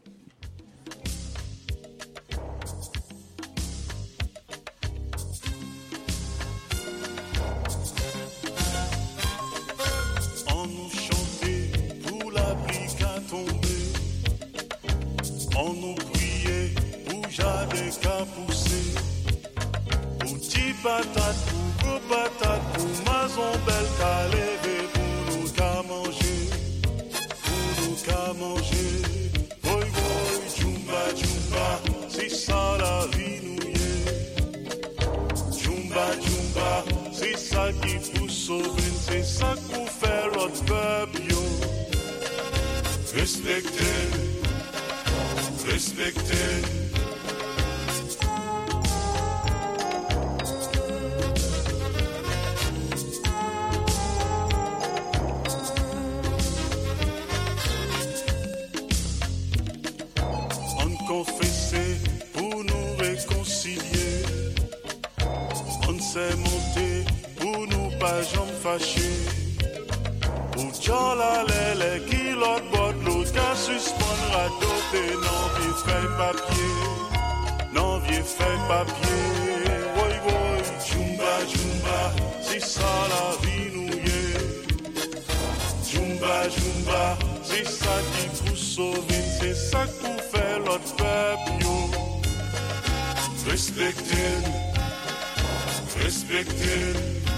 On nous chantait pour la pluie qu'à tomber. On nous priait pour jardin qu'à pousser. Pour petit patate, pour gros patate, pour maison belle qu'à lever, pour nous qu'à manger. Pour nous qu'à manger. Boy boy, jumba jumba, c'est ça la vie nous y est. Jumba jumba, c'est ça qui pousse sauver, c'est ça qu'on fait l'autre peuple yo. Respectez, respectez. On confessait pour nous réconcilier. On s'est monté pour nous pas jamais fâcher. Pour John la lèle qui l'autre bord de l'autre qu'à suspendre à doter. Non, vieux fait papier. Non, vieux fait papier. Woy, woy, jumba, jumba. C'est ça la vie nous y est. Jumba, jumba. C'est ça qui pousse sauver. C'est ça qu'on fait l'autre peuple, yo. Respectez, respectez.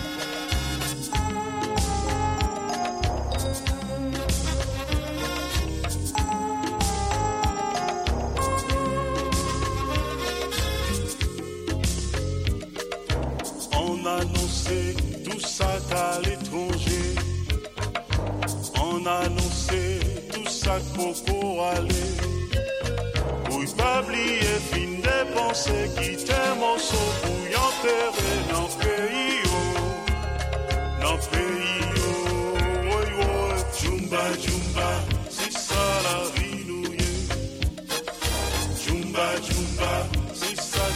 On annonçait tout ça qu'à l'étranger. On annonçait tout ça pour aller. Pour pas oublier fin dépenser, quitter mon saut pour y enterrer dans le pays. Oh, dans le pays. Oh, oui, oui. Jumba, jumba, c'est ça la vie nous y est. Jumba, jumba, c'est ça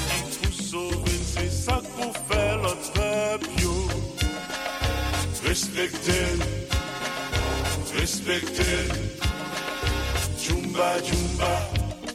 Respectez, respectez, Jumba, Jumba.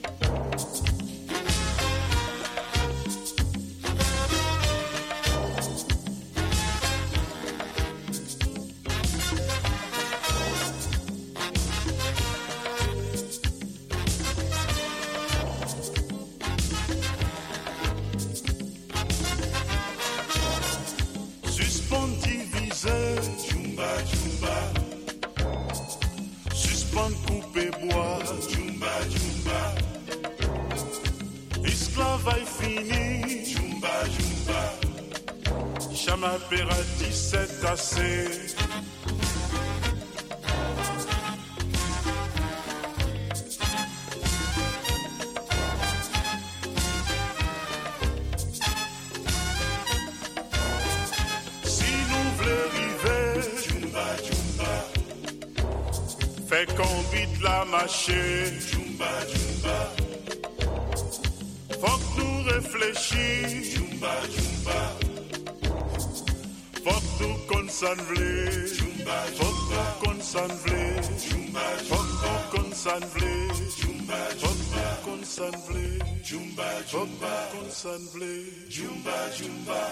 Perati, c'est assez. Si nous voulons arriver, Jumba, Jumba, fait qu'on bite la machine, Jumba, Jumba. Faut que nous réfléchissions, Jumba, Jumba. Faut que nous consanvler, Jumba, faut que nous consanvler, Jumba, faut que nous consanvler, Jumba, faut que nous consanvler, Jumba, faut que nous consanvler, Jumba, Jumba.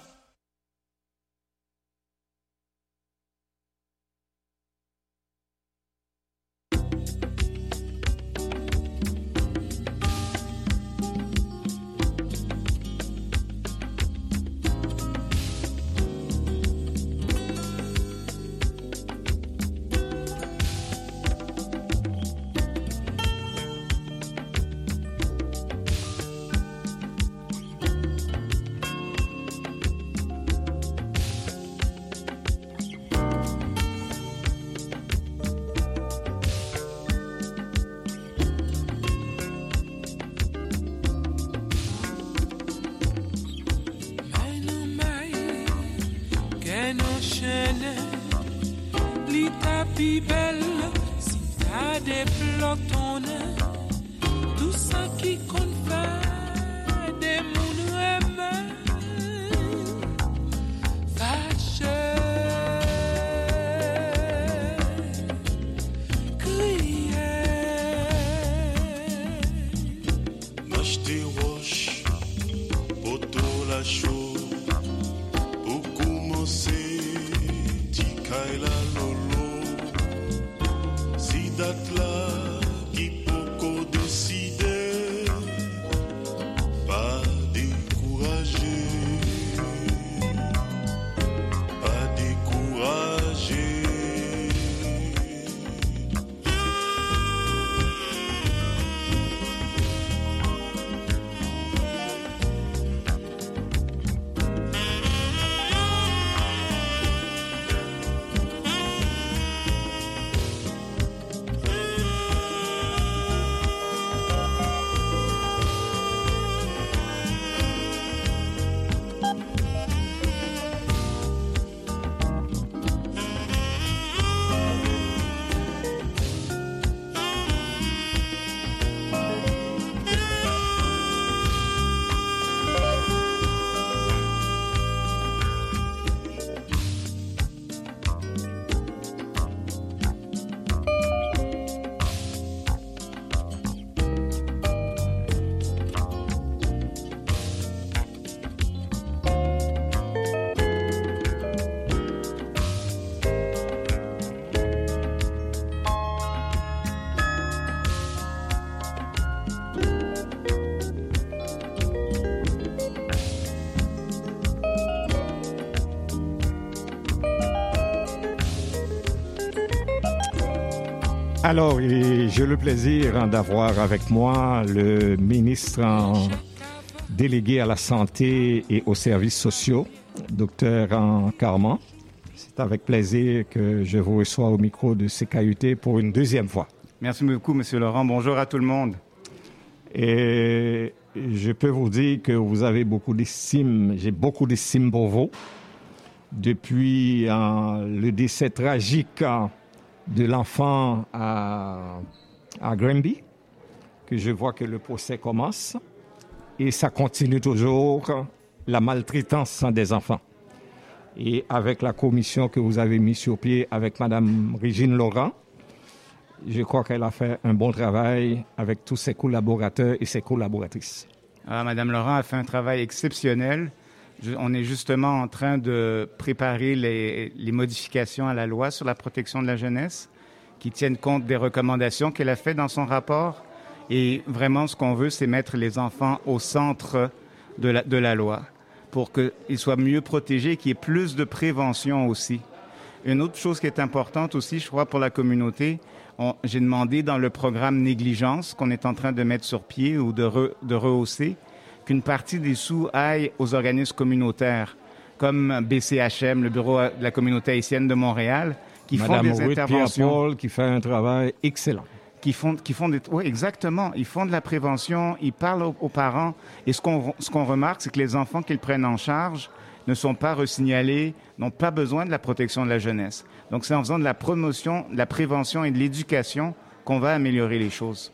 Alors, j'ai le plaisir d'avoir avec moi le ministre en délégué à la santé et aux services sociaux, docteur Carman. C'est avec plaisir que je vous reçois au micro de C K U T pour une deuxième fois. Merci beaucoup, Monsieur Laurent. Bonjour à tout le monde. Et je peux vous dire que vous avez beaucoup d'estime, j'ai beaucoup d'estime pour vous. Depuis euh, le décès tragique euh, de l'enfant à, à Granby, que je vois que le procès commence, et ça continue toujours, la maltraitance des enfants. et avec la commission que vous avez mise sur pied avec Mme Régine Laurent. Je crois qu'elle a fait un bon travail avec tous ses collaborateurs et ses collaboratrices. Ah, Mme Laurent a fait un travail exceptionnel. Je, on est justement en train de préparer les, les modifications à la loi sur la protection de la jeunesse qui tiennent compte des recommandations qu'elle a faites dans son rapport. Et vraiment, ce qu'on veut, c'est mettre les enfants au centre de la, de la loi pour qu'ils soient mieux protégés, qu'il y ait plus de prévention aussi. Une autre chose qui est importante aussi, je crois, pour la communauté, on, j'ai demandé dans le programme Négligence qu'on est en train de mettre sur pied ou de, re, de rehausser, qu'une partie des sous aille aux organismes communautaires, comme B C H M, le Bureau de la communauté haïtienne de Montréal, qui Madame font des Ruth interventions. Pierre-Paul, qui fait un travail excellent. Qui font, qui font des... Oui, exactement. Ils font de la prévention, ils parlent aux, aux parents. Et ce qu'on, ce qu'on remarque, c'est que les enfants qu'ils prennent en charge ne sont pas resignalés, n'ont pas besoin de la protection de la jeunesse. Donc, c'est en faisant de la promotion, de la prévention et de l'éducation qu'on va améliorer les choses.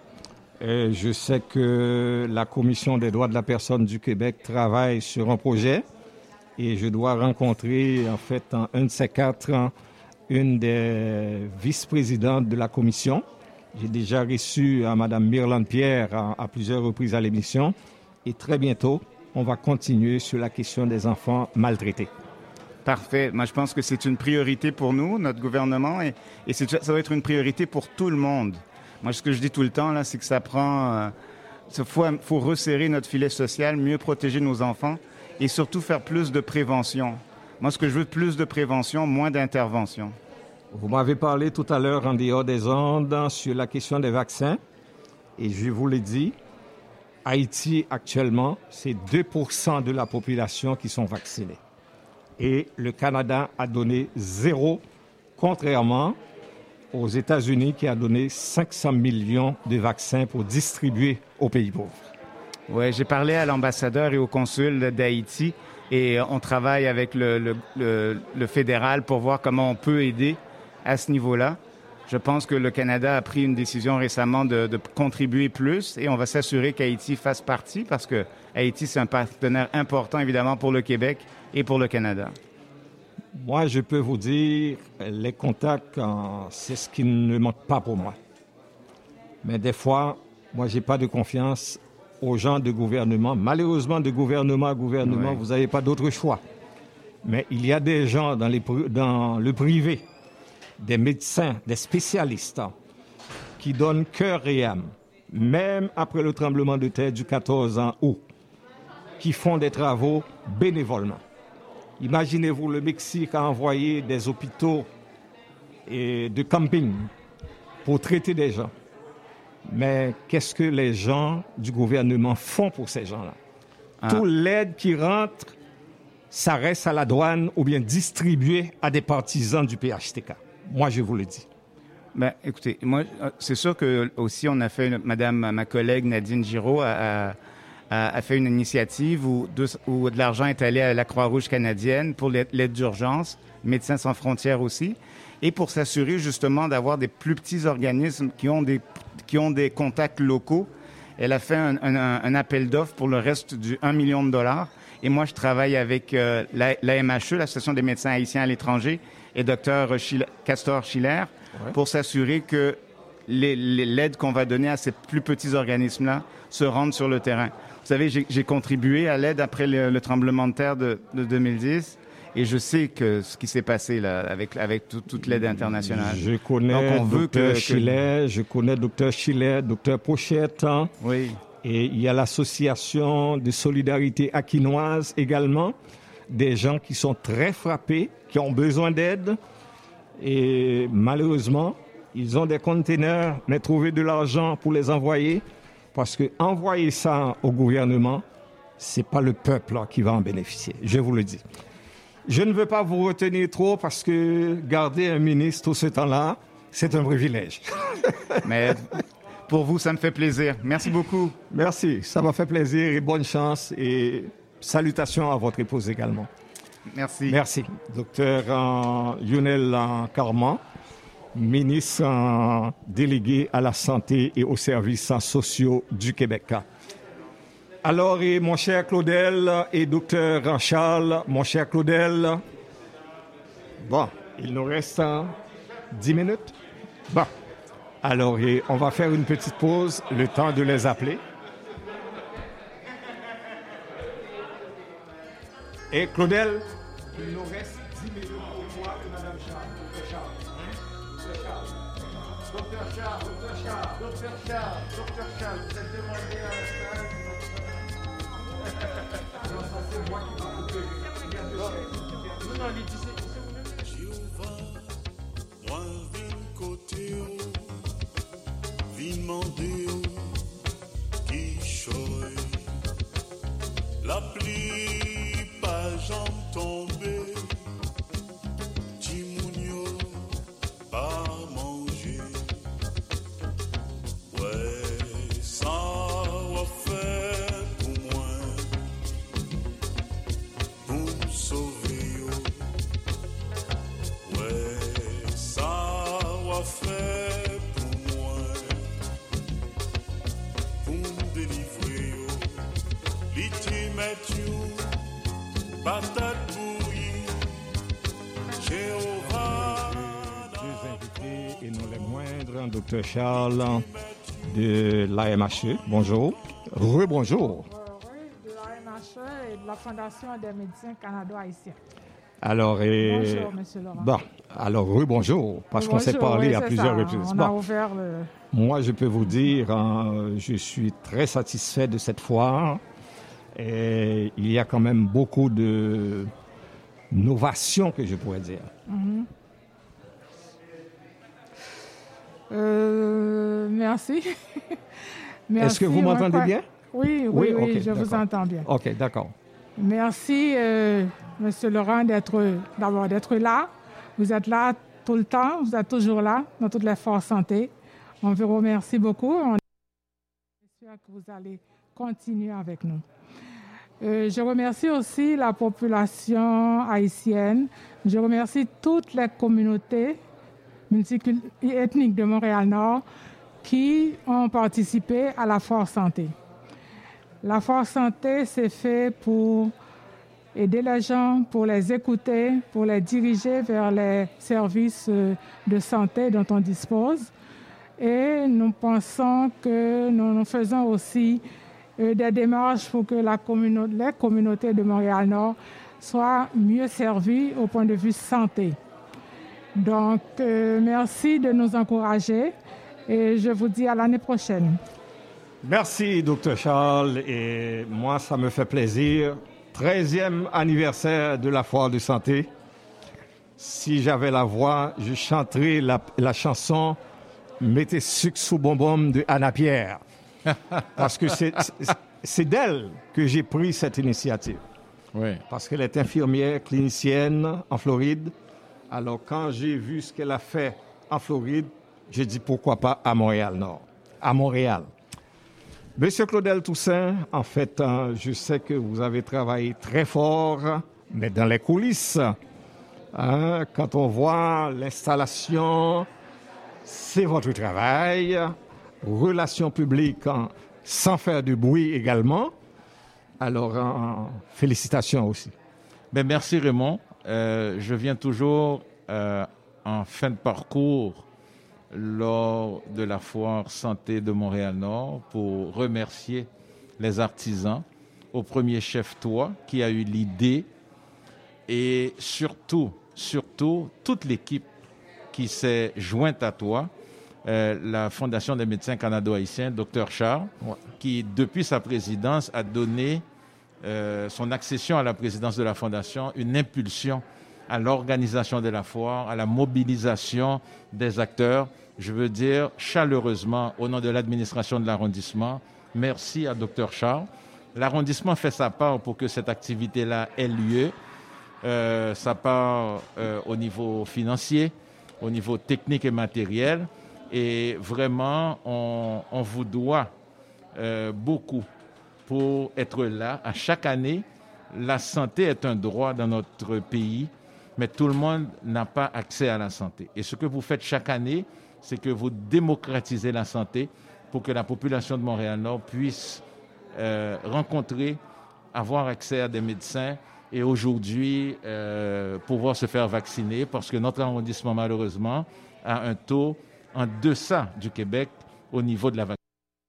Et je sais que la Commission des droits de la personne du Québec travaille sur un projet et je dois rencontrer, en fait, en un de ces quatre, une des vice-présidentes de la Commission. J'ai déjà reçu à Mme Myrlande Pierre à, à plusieurs reprises à l'émission et très bientôt, on va continuer sur la question des enfants maltraités. Parfait. Moi, je pense que c'est une priorité pour nous, notre gouvernement, et, et c'est, ça va être une priorité pour tout le monde. Moi, ce que je dis tout le temps, là, c'est que ça prend... Il euh, faut, faut resserrer notre filet social, mieux protéger nos enfants et surtout faire plus de prévention. Moi, ce que je veux, plus de prévention, moins d'intervention. Vous m'avez parlé tout à l'heure en dehors des ondes sur la question des vaccins et je vous l'ai dit, Haïti, actuellement, c'est deux pour cent de la population qui sont vaccinés. Et le Canada a donné zéro, contrairement aux États-Unis qui a donné cinq cents millions de vaccins pour distribuer aux pays pauvres. Oui, j'ai parlé à l'ambassadeur et au consul d'Haïti et on travaille avec le, le, le, le fédéral pour voir comment on peut aider à ce niveau-là. Je pense que le Canada a pris une décision récemment de, de contribuer plus et on va s'assurer qu'Haïti fasse partie parce que Haïti, c'est un partenaire important, évidemment, pour le Québec et pour le Canada. Moi, je peux vous dire, les contacts, c'est ce qui ne manque pas pour moi. Mais des fois, moi, je n'ai pas de confiance aux gens de gouvernement. Malheureusement, de gouvernement à gouvernement, ouais. Vous n'avez pas d'autre choix. Mais il y a des gens dans, les, dans le privé, des médecins, des spécialistes qui donnent cœur et âme, même après le tremblement de terre du quatorze août, qui font des travaux bénévolement. Imaginez-vous, le Mexique a envoyé des hôpitaux et de camping pour traiter des gens. Mais qu'est-ce que les gens du gouvernement font pour ces gens-là? Ah. Toute l'aide qui rentre, ça reste à la douane ou bien distribué à des partisans du P H T K. Moi, je vous le dis. Ben, écoutez, moi, c'est sûr que aussi on a fait, une, Madame, ma collègue Nadine Giraud a, a, a fait une initiative où de, où de l'argent est allé à la Croix-Rouge canadienne pour l'aide d'urgence, Médecins sans frontières aussi, et pour s'assurer justement d'avoir des plus petits organismes qui ont des, qui ont des contacts locaux. Elle a fait un, un, un appel d'offres pour le reste du un million de dollars. Et moi, je travaille avec euh, la, l'A M H E, l'Association des médecins haïtiens à l'étranger, et Dr Schiller, Castor Schiller, ouais. Pour s'assurer que les, les, l'aide qu'on va donner à ces plus petits organismes-là se rende sur le terrain. Vous savez, j'ai, j'ai contribué à l'aide après le, le tremblement de terre de, de deux mille dix, et je sais que ce qui s'est passé là, avec, avec tout, toute l'aide internationale. Je connais Dr Schiller, que... je connais Dr Schiller, Dr Pochette. Hein. Oui. Et il y a l'association de solidarité aquinoise également, des gens qui sont très frappés, qui ont besoin d'aide. Et malheureusement, ils ont des conteneurs, mais trouver de l'argent pour les envoyer, parce que envoyer ça au gouvernement, c'est pas le peuple qui va en bénéficier, je vous le dis. Je ne veux pas vous retenir trop, parce que garder un ministre tout ce temps-là, c'est un privilège. Mais... Pour vous, ça me fait plaisir. Merci beaucoup. Merci, ça m'a fait plaisir et bonne chance et salutations à votre épouse également. Merci. Merci. Docteur euh, Lionel euh, Carman, ministre euh, délégué à la santé et aux services sociaux du Québec. Alors, et mon cher Claudel et docteur Charles, mon cher Claudel, Bon, il nous reste hein, dix minutes. Bon, alors et on va faire une petite pause, le temps de les appeler. Et Claudel, il nous reste dix minutes pour voir Madame Charles, Docteur Charles. Docteur Charles, Docteur Charles, Docteur Charles, Docteur Charles, vous êtes demandé à la salle. Non, ça c'est moi qui vais couper. Non, non, il dit moi vin côté vin demander qui choy la pluie pas jambe tomber Timounio pas manger ouais ça va faire pour moi pour sauver yo ouais fait pour moi, pour me délivrer, l'itimétu, patate bouillie, Jéhovah. Deux invités et non les moindres, Docteur Charles de l'A M H E. Bonjour. Rebonjour. Oui, de l'A M H E et de la Fondation des médecins canado-haïtiens. Alors, et... Bonjour, monsieur Laurent. Bon, alors, rebonjour, parce bonjour, qu'on s'est parlé oui, à plusieurs ça. reprises. On bon. a ouvert le... Moi, je peux vous dire, hein, je suis très satisfait de cette foire. Et il y a quand même beaucoup de novations, que je pourrais dire. Mm-hmm. Euh, merci. merci. Est-ce que vous m'entendez ouais, bien? Oui, oui, oui, oui okay, je d'accord. vous entends bien. OK, d'accord. Merci, euh, monsieur Laurent, d'être, d'abord d'être là. Vous êtes là tout le temps, vous êtes toujours là, dans toutes les forces santé. On vous remercie beaucoup. On est sûr que vous allez continuer avec nous. Euh, je remercie aussi la population haïtienne. Je remercie toutes les communautés multi-ethniques de Montréal-Nord qui ont participé à la Force Santé. La Force Santé, c'est fait pour aider les gens, pour les écouter, pour les diriger vers les services de santé dont on dispose. Et nous pensons que nous, nous faisons aussi euh, des démarches pour que la communauté, les communautés de Montréal-Nord soient mieux servies au point de vue santé. Donc, euh, merci de nous encourager et je vous dis à l'année prochaine. Merci, Docteur Charles. Et moi, ça me fait plaisir. treizième anniversaire de la Foire de Santé. Si j'avais la voix, je chanterais la, la chanson « Mettez sucre sous bonbonne » de Anna Pierre. Parce que c'est, c'est, c'est d'elle que j'ai pris cette initiative. Oui. Parce qu'elle est infirmière clinicienne en Floride. Alors, quand j'ai vu ce qu'elle a fait en Floride, j'ai dit pourquoi pas à Montréal-Nord, à Montréal. Monsieur Claudel Toussaint, en fait, hein, je sais que vous avez travaillé très fort, mais dans les coulisses, hein, quand on voit l'installation, c'est votre travail, relations publiques, hein, sans faire de bruit également. Alors, hein, félicitations aussi. Ben, merci Raymond. Euh, je viens toujours euh, en fin de parcours lors de la foire santé de Montréal-Nord pour remercier les artisans, au premier chef toi qui a eu l'idée et surtout, surtout toute l'équipe qui s'est jointe à toi, euh, la Fondation des médecins canado-haïtiens, Docteur Charles, ouais. qui depuis sa présidence a donné euh, son accession à la présidence de la Fondation une impulsion à l'organisation de la foire, à la mobilisation des acteurs. Je veux dire chaleureusement, au nom de l'administration de l'arrondissement, merci à Docteur Charles. L'arrondissement fait sa part pour que cette activité-là ait lieu. Euh, sa part euh, au niveau financier, au niveau technique et matériel. Et vraiment, on, on vous doit euh, beaucoup pour être là. À chaque année, la santé est un droit dans notre pays, mais tout le monde n'a pas accès à la santé. Et ce que vous faites chaque année, c'est que vous démocratisez la santé pour que la population de Montréal-Nord puisse euh, rencontrer, avoir accès à des médecins et aujourd'hui euh, pouvoir se faire vacciner parce que notre arrondissement, malheureusement, a un taux en deçà du Québec au niveau de la vaccination.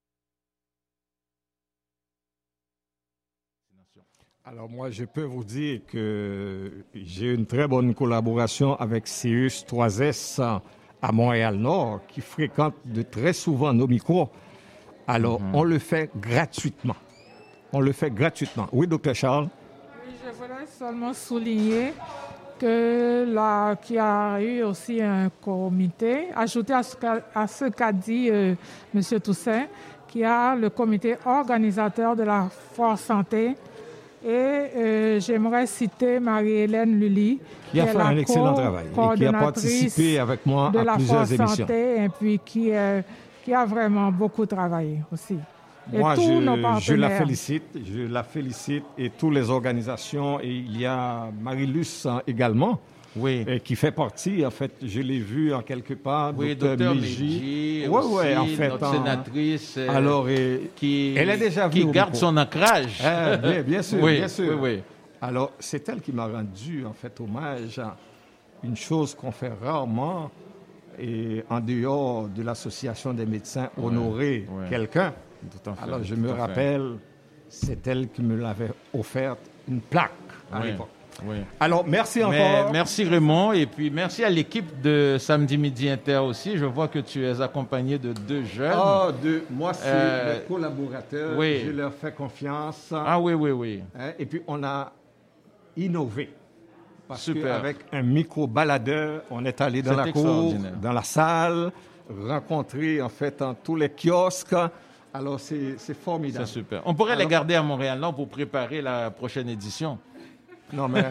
Alors moi, je peux vous dire que j'ai une très bonne collaboration avec Cyrus trois S à Montréal-Nord qui fréquente de très souvent nos micros. Alors, mm-hmm. on le fait gratuitement. On le fait gratuitement. Oui, docteur Charles? Oui, je voudrais seulement souligner que là, qu'il y a eu aussi un comité, ajouté à ce qu'a, à ce qu'a dit euh, M. Toussaint, qu'il y a le comité organisateur de la Force Santé. Et euh, j'aimerais citer Marie-Hélène Lully, qui a fait un excellent travail et qui a participé avec moi à plusieurs émissions. Et puis qui, euh, qui a vraiment beaucoup travaillé aussi. Et moi, tous je, nos partenaires. je la félicite, je la félicite et toutes les organisations. Et il y a Marie-Luce également. Oui. Et qui fait partie, en fait, je l'ai vu en quelque part. Oui, docteur Meji, ouais, ouais, en fait, notre en... sénatrice, euh, alors, et... qui, elle est déjà qui garde son ancrage. Eh, bien, bien sûr, oui, bien sûr. Oui, oui. Alors, c'est elle qui m'a rendu, en fait, hommage à une chose qu'on fait rarement, et en dehors de l'association des médecins, honorer ouais, ouais. quelqu'un. Tout à fait, alors, je tout me à rappelle, fait. c'est elle qui me l'avait offerte, une plaque à oui. l'époque. Oui. Alors, merci encore. Mais merci Raymond, et puis merci à l'équipe de Samedi Midi Inter aussi. Je vois que tu es accompagné de deux jeunes. Ah, deux. Moi, c'est euh, mes collaborateurs. Oui. Je leur fais confiance. Ah oui, oui, oui. Hein, et puis, on a innové. Parce Super. qu'avec un micro-baladeur, on est allé dans c'est la cour, dans la salle, rencontrer, en fait, en tous les kiosques. Alors, c'est, c'est formidable. C'est super. On pourrait Alors, les garder à Montréal, non, pour préparer la prochaine édition. Non, mais...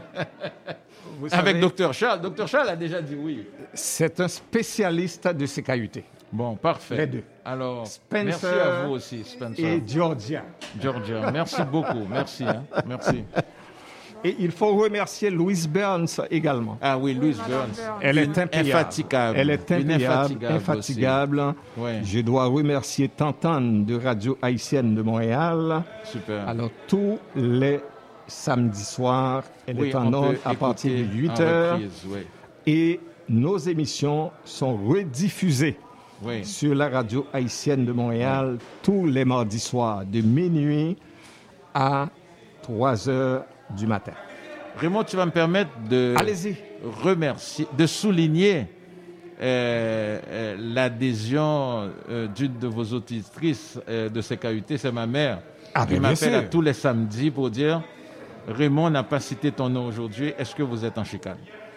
vous savez, avec docteur Charles. docteur Charles a déjà dit oui. C'est un spécialiste de C K U T. Bon, parfait. Les deux. Alors, Spencer merci à vous aussi, Spencer. Et Georgia. Georgia, merci beaucoup. Merci. Hein. Merci. Et il faut remercier Louise Burns également. Ah oui, Louise Burns. Elle est impayable. Infatigable. Elle est impayable, infatigable. infatigable. Ouais. Je dois remercier Tantane de Radio Haïtienne de Montréal. Super. Alors, tous les samedis soirs, elle oui, est en ordre à partir de huit heures. Oui. Et nos émissions sont rediffusées oui. sur la Radio Haïtienne de Montréal oui. tous les mardis soirs, de minuit à trois heures du matin. Raymond, tu vas me permettre de Allez-y. remercier, de souligner euh, euh, l'adhésion euh, d'une de vos auditrices euh, de C K U T, c'est ma mère, ah, qui m'appelle à tous les samedis pour dire « Raymond n'a pas cité ton nom aujourd'hui, est-ce que vous êtes en chicane ?»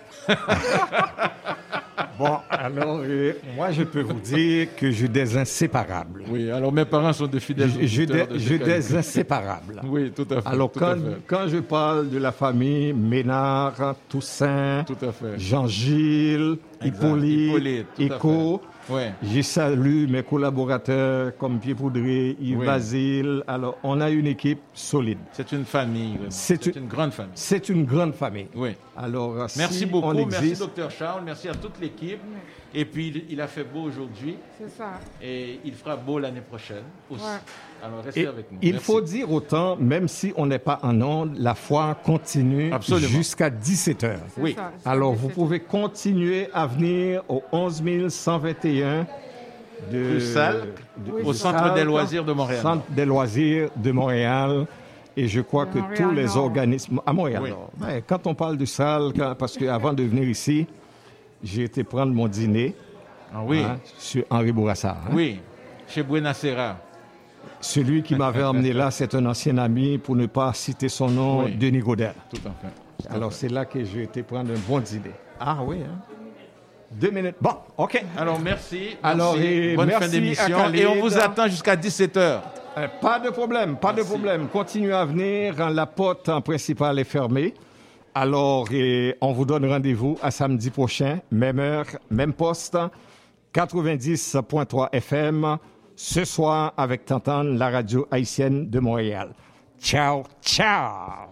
Bon, alors, euh, moi, je peux vous dire que j'ai des inséparables. Oui, alors mes parents sont de fidèles auditeurs de J'ai des inséparables. Oui, tout à fait. Alors, tout quand, à fait. quand je parle de la famille Ménard, Toussaint, tout à fait. Jean-Gilles, Hippolyte, Hippolyte Écho, ouais. je salue mes collaborateurs comme Pierre Poudré, Yves oui. Basile. Alors, on a une équipe solide. C'est une famille. C'est, c'est une, une grande famille. C'est une grande famille. Oui. Alors, merci si beaucoup. On existe... Merci, docteur Charles. Merci à toute l'équipe. Et puis, il, il a fait beau aujourd'hui. C'est ça. Et il fera beau l'année prochaine aussi. Ouais. Alors, restez et avec nous. Il merci. faut dire autant, même si on n'est pas en onde, la foire continue Absolument. jusqu'à dix-sept heures. C'est oui. Ça, Alors, vous pouvez continuer à venir au onze mille cent vingt et un de, salle, de, oui, au Centre Salk, des loisirs de Montréal. Centre des loisirs de Montréal. Et je crois de que Montréal, tous les non. organismes... À Montréal, oui. ouais, quand on parle de salle, quand, parce qu'avant de venir ici, j'ai été prendre mon dîner ah, oui. hein, sur Henri Bourassa. Hein. Oui, chez Buenasera. Celui qui m'avait emmené là, c'est un ancien ami, pour ne pas citer son nom, oui. Denis Godel. Tout à fait. Tout Alors, à fait. c'est là que j'ai été prendre un bon dîner. Ah oui, hein? Deux minutes. Bon, OK. Alors, merci. Alors, merci. Et bonne merci fin d'émission. Et on vous attend jusqu'à dix-sept heures. Euh, pas de problème, pas merci. de problème. Continuez à venir. La porte en principal est fermée. Alors, et on vous donne rendez-vous à samedi prochain, même heure, même poste, quatre-vingt-dix point trois F M, ce soir avec Tantane, la radio haïtienne de Montréal. Ciao, ciao!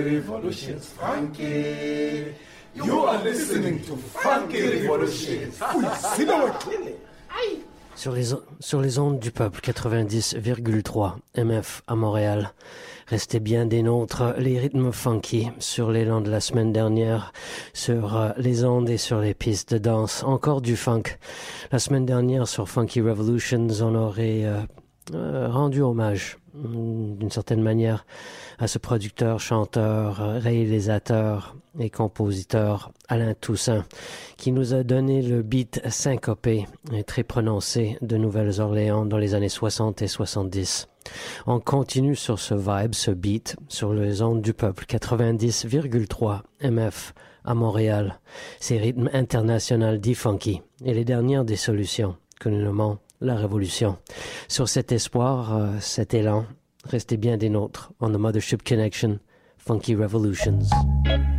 Revolutions, Funky. You are listening to Funky Revolutions. Oui, c'est dans le clé. Sur les, sur les ondes du peuple, quatre-vingt-dix virgule trois M F à Montréal. Restez bien des nôtres, les rythmes funky sur l'élan de la semaine dernière, sur euh, les ondes et sur les pistes de danse. Encore du funk. La semaine dernière, sur Funky Revolutions, on aurait euh, euh, rendu hommage, d'une certaine manière, à ce producteur, chanteur, réalisateur et compositeur Alain Toussaint, qui nous a donné le beat syncopé et très prononcé de Nouvelle-Orléans dans les années soixante et soixante-dix. On continue sur ce vibe, ce beat, sur les ondes du peuple, quatre-vingt-dix virgule trois M F à Montréal. Ces rythmes internationaux dits funky et les dernières des solutions que nous nommons la révolution. Sur cet espoir, euh, cet élan, restez bien des nôtres on the Mothership Connection, Funky Revolutions.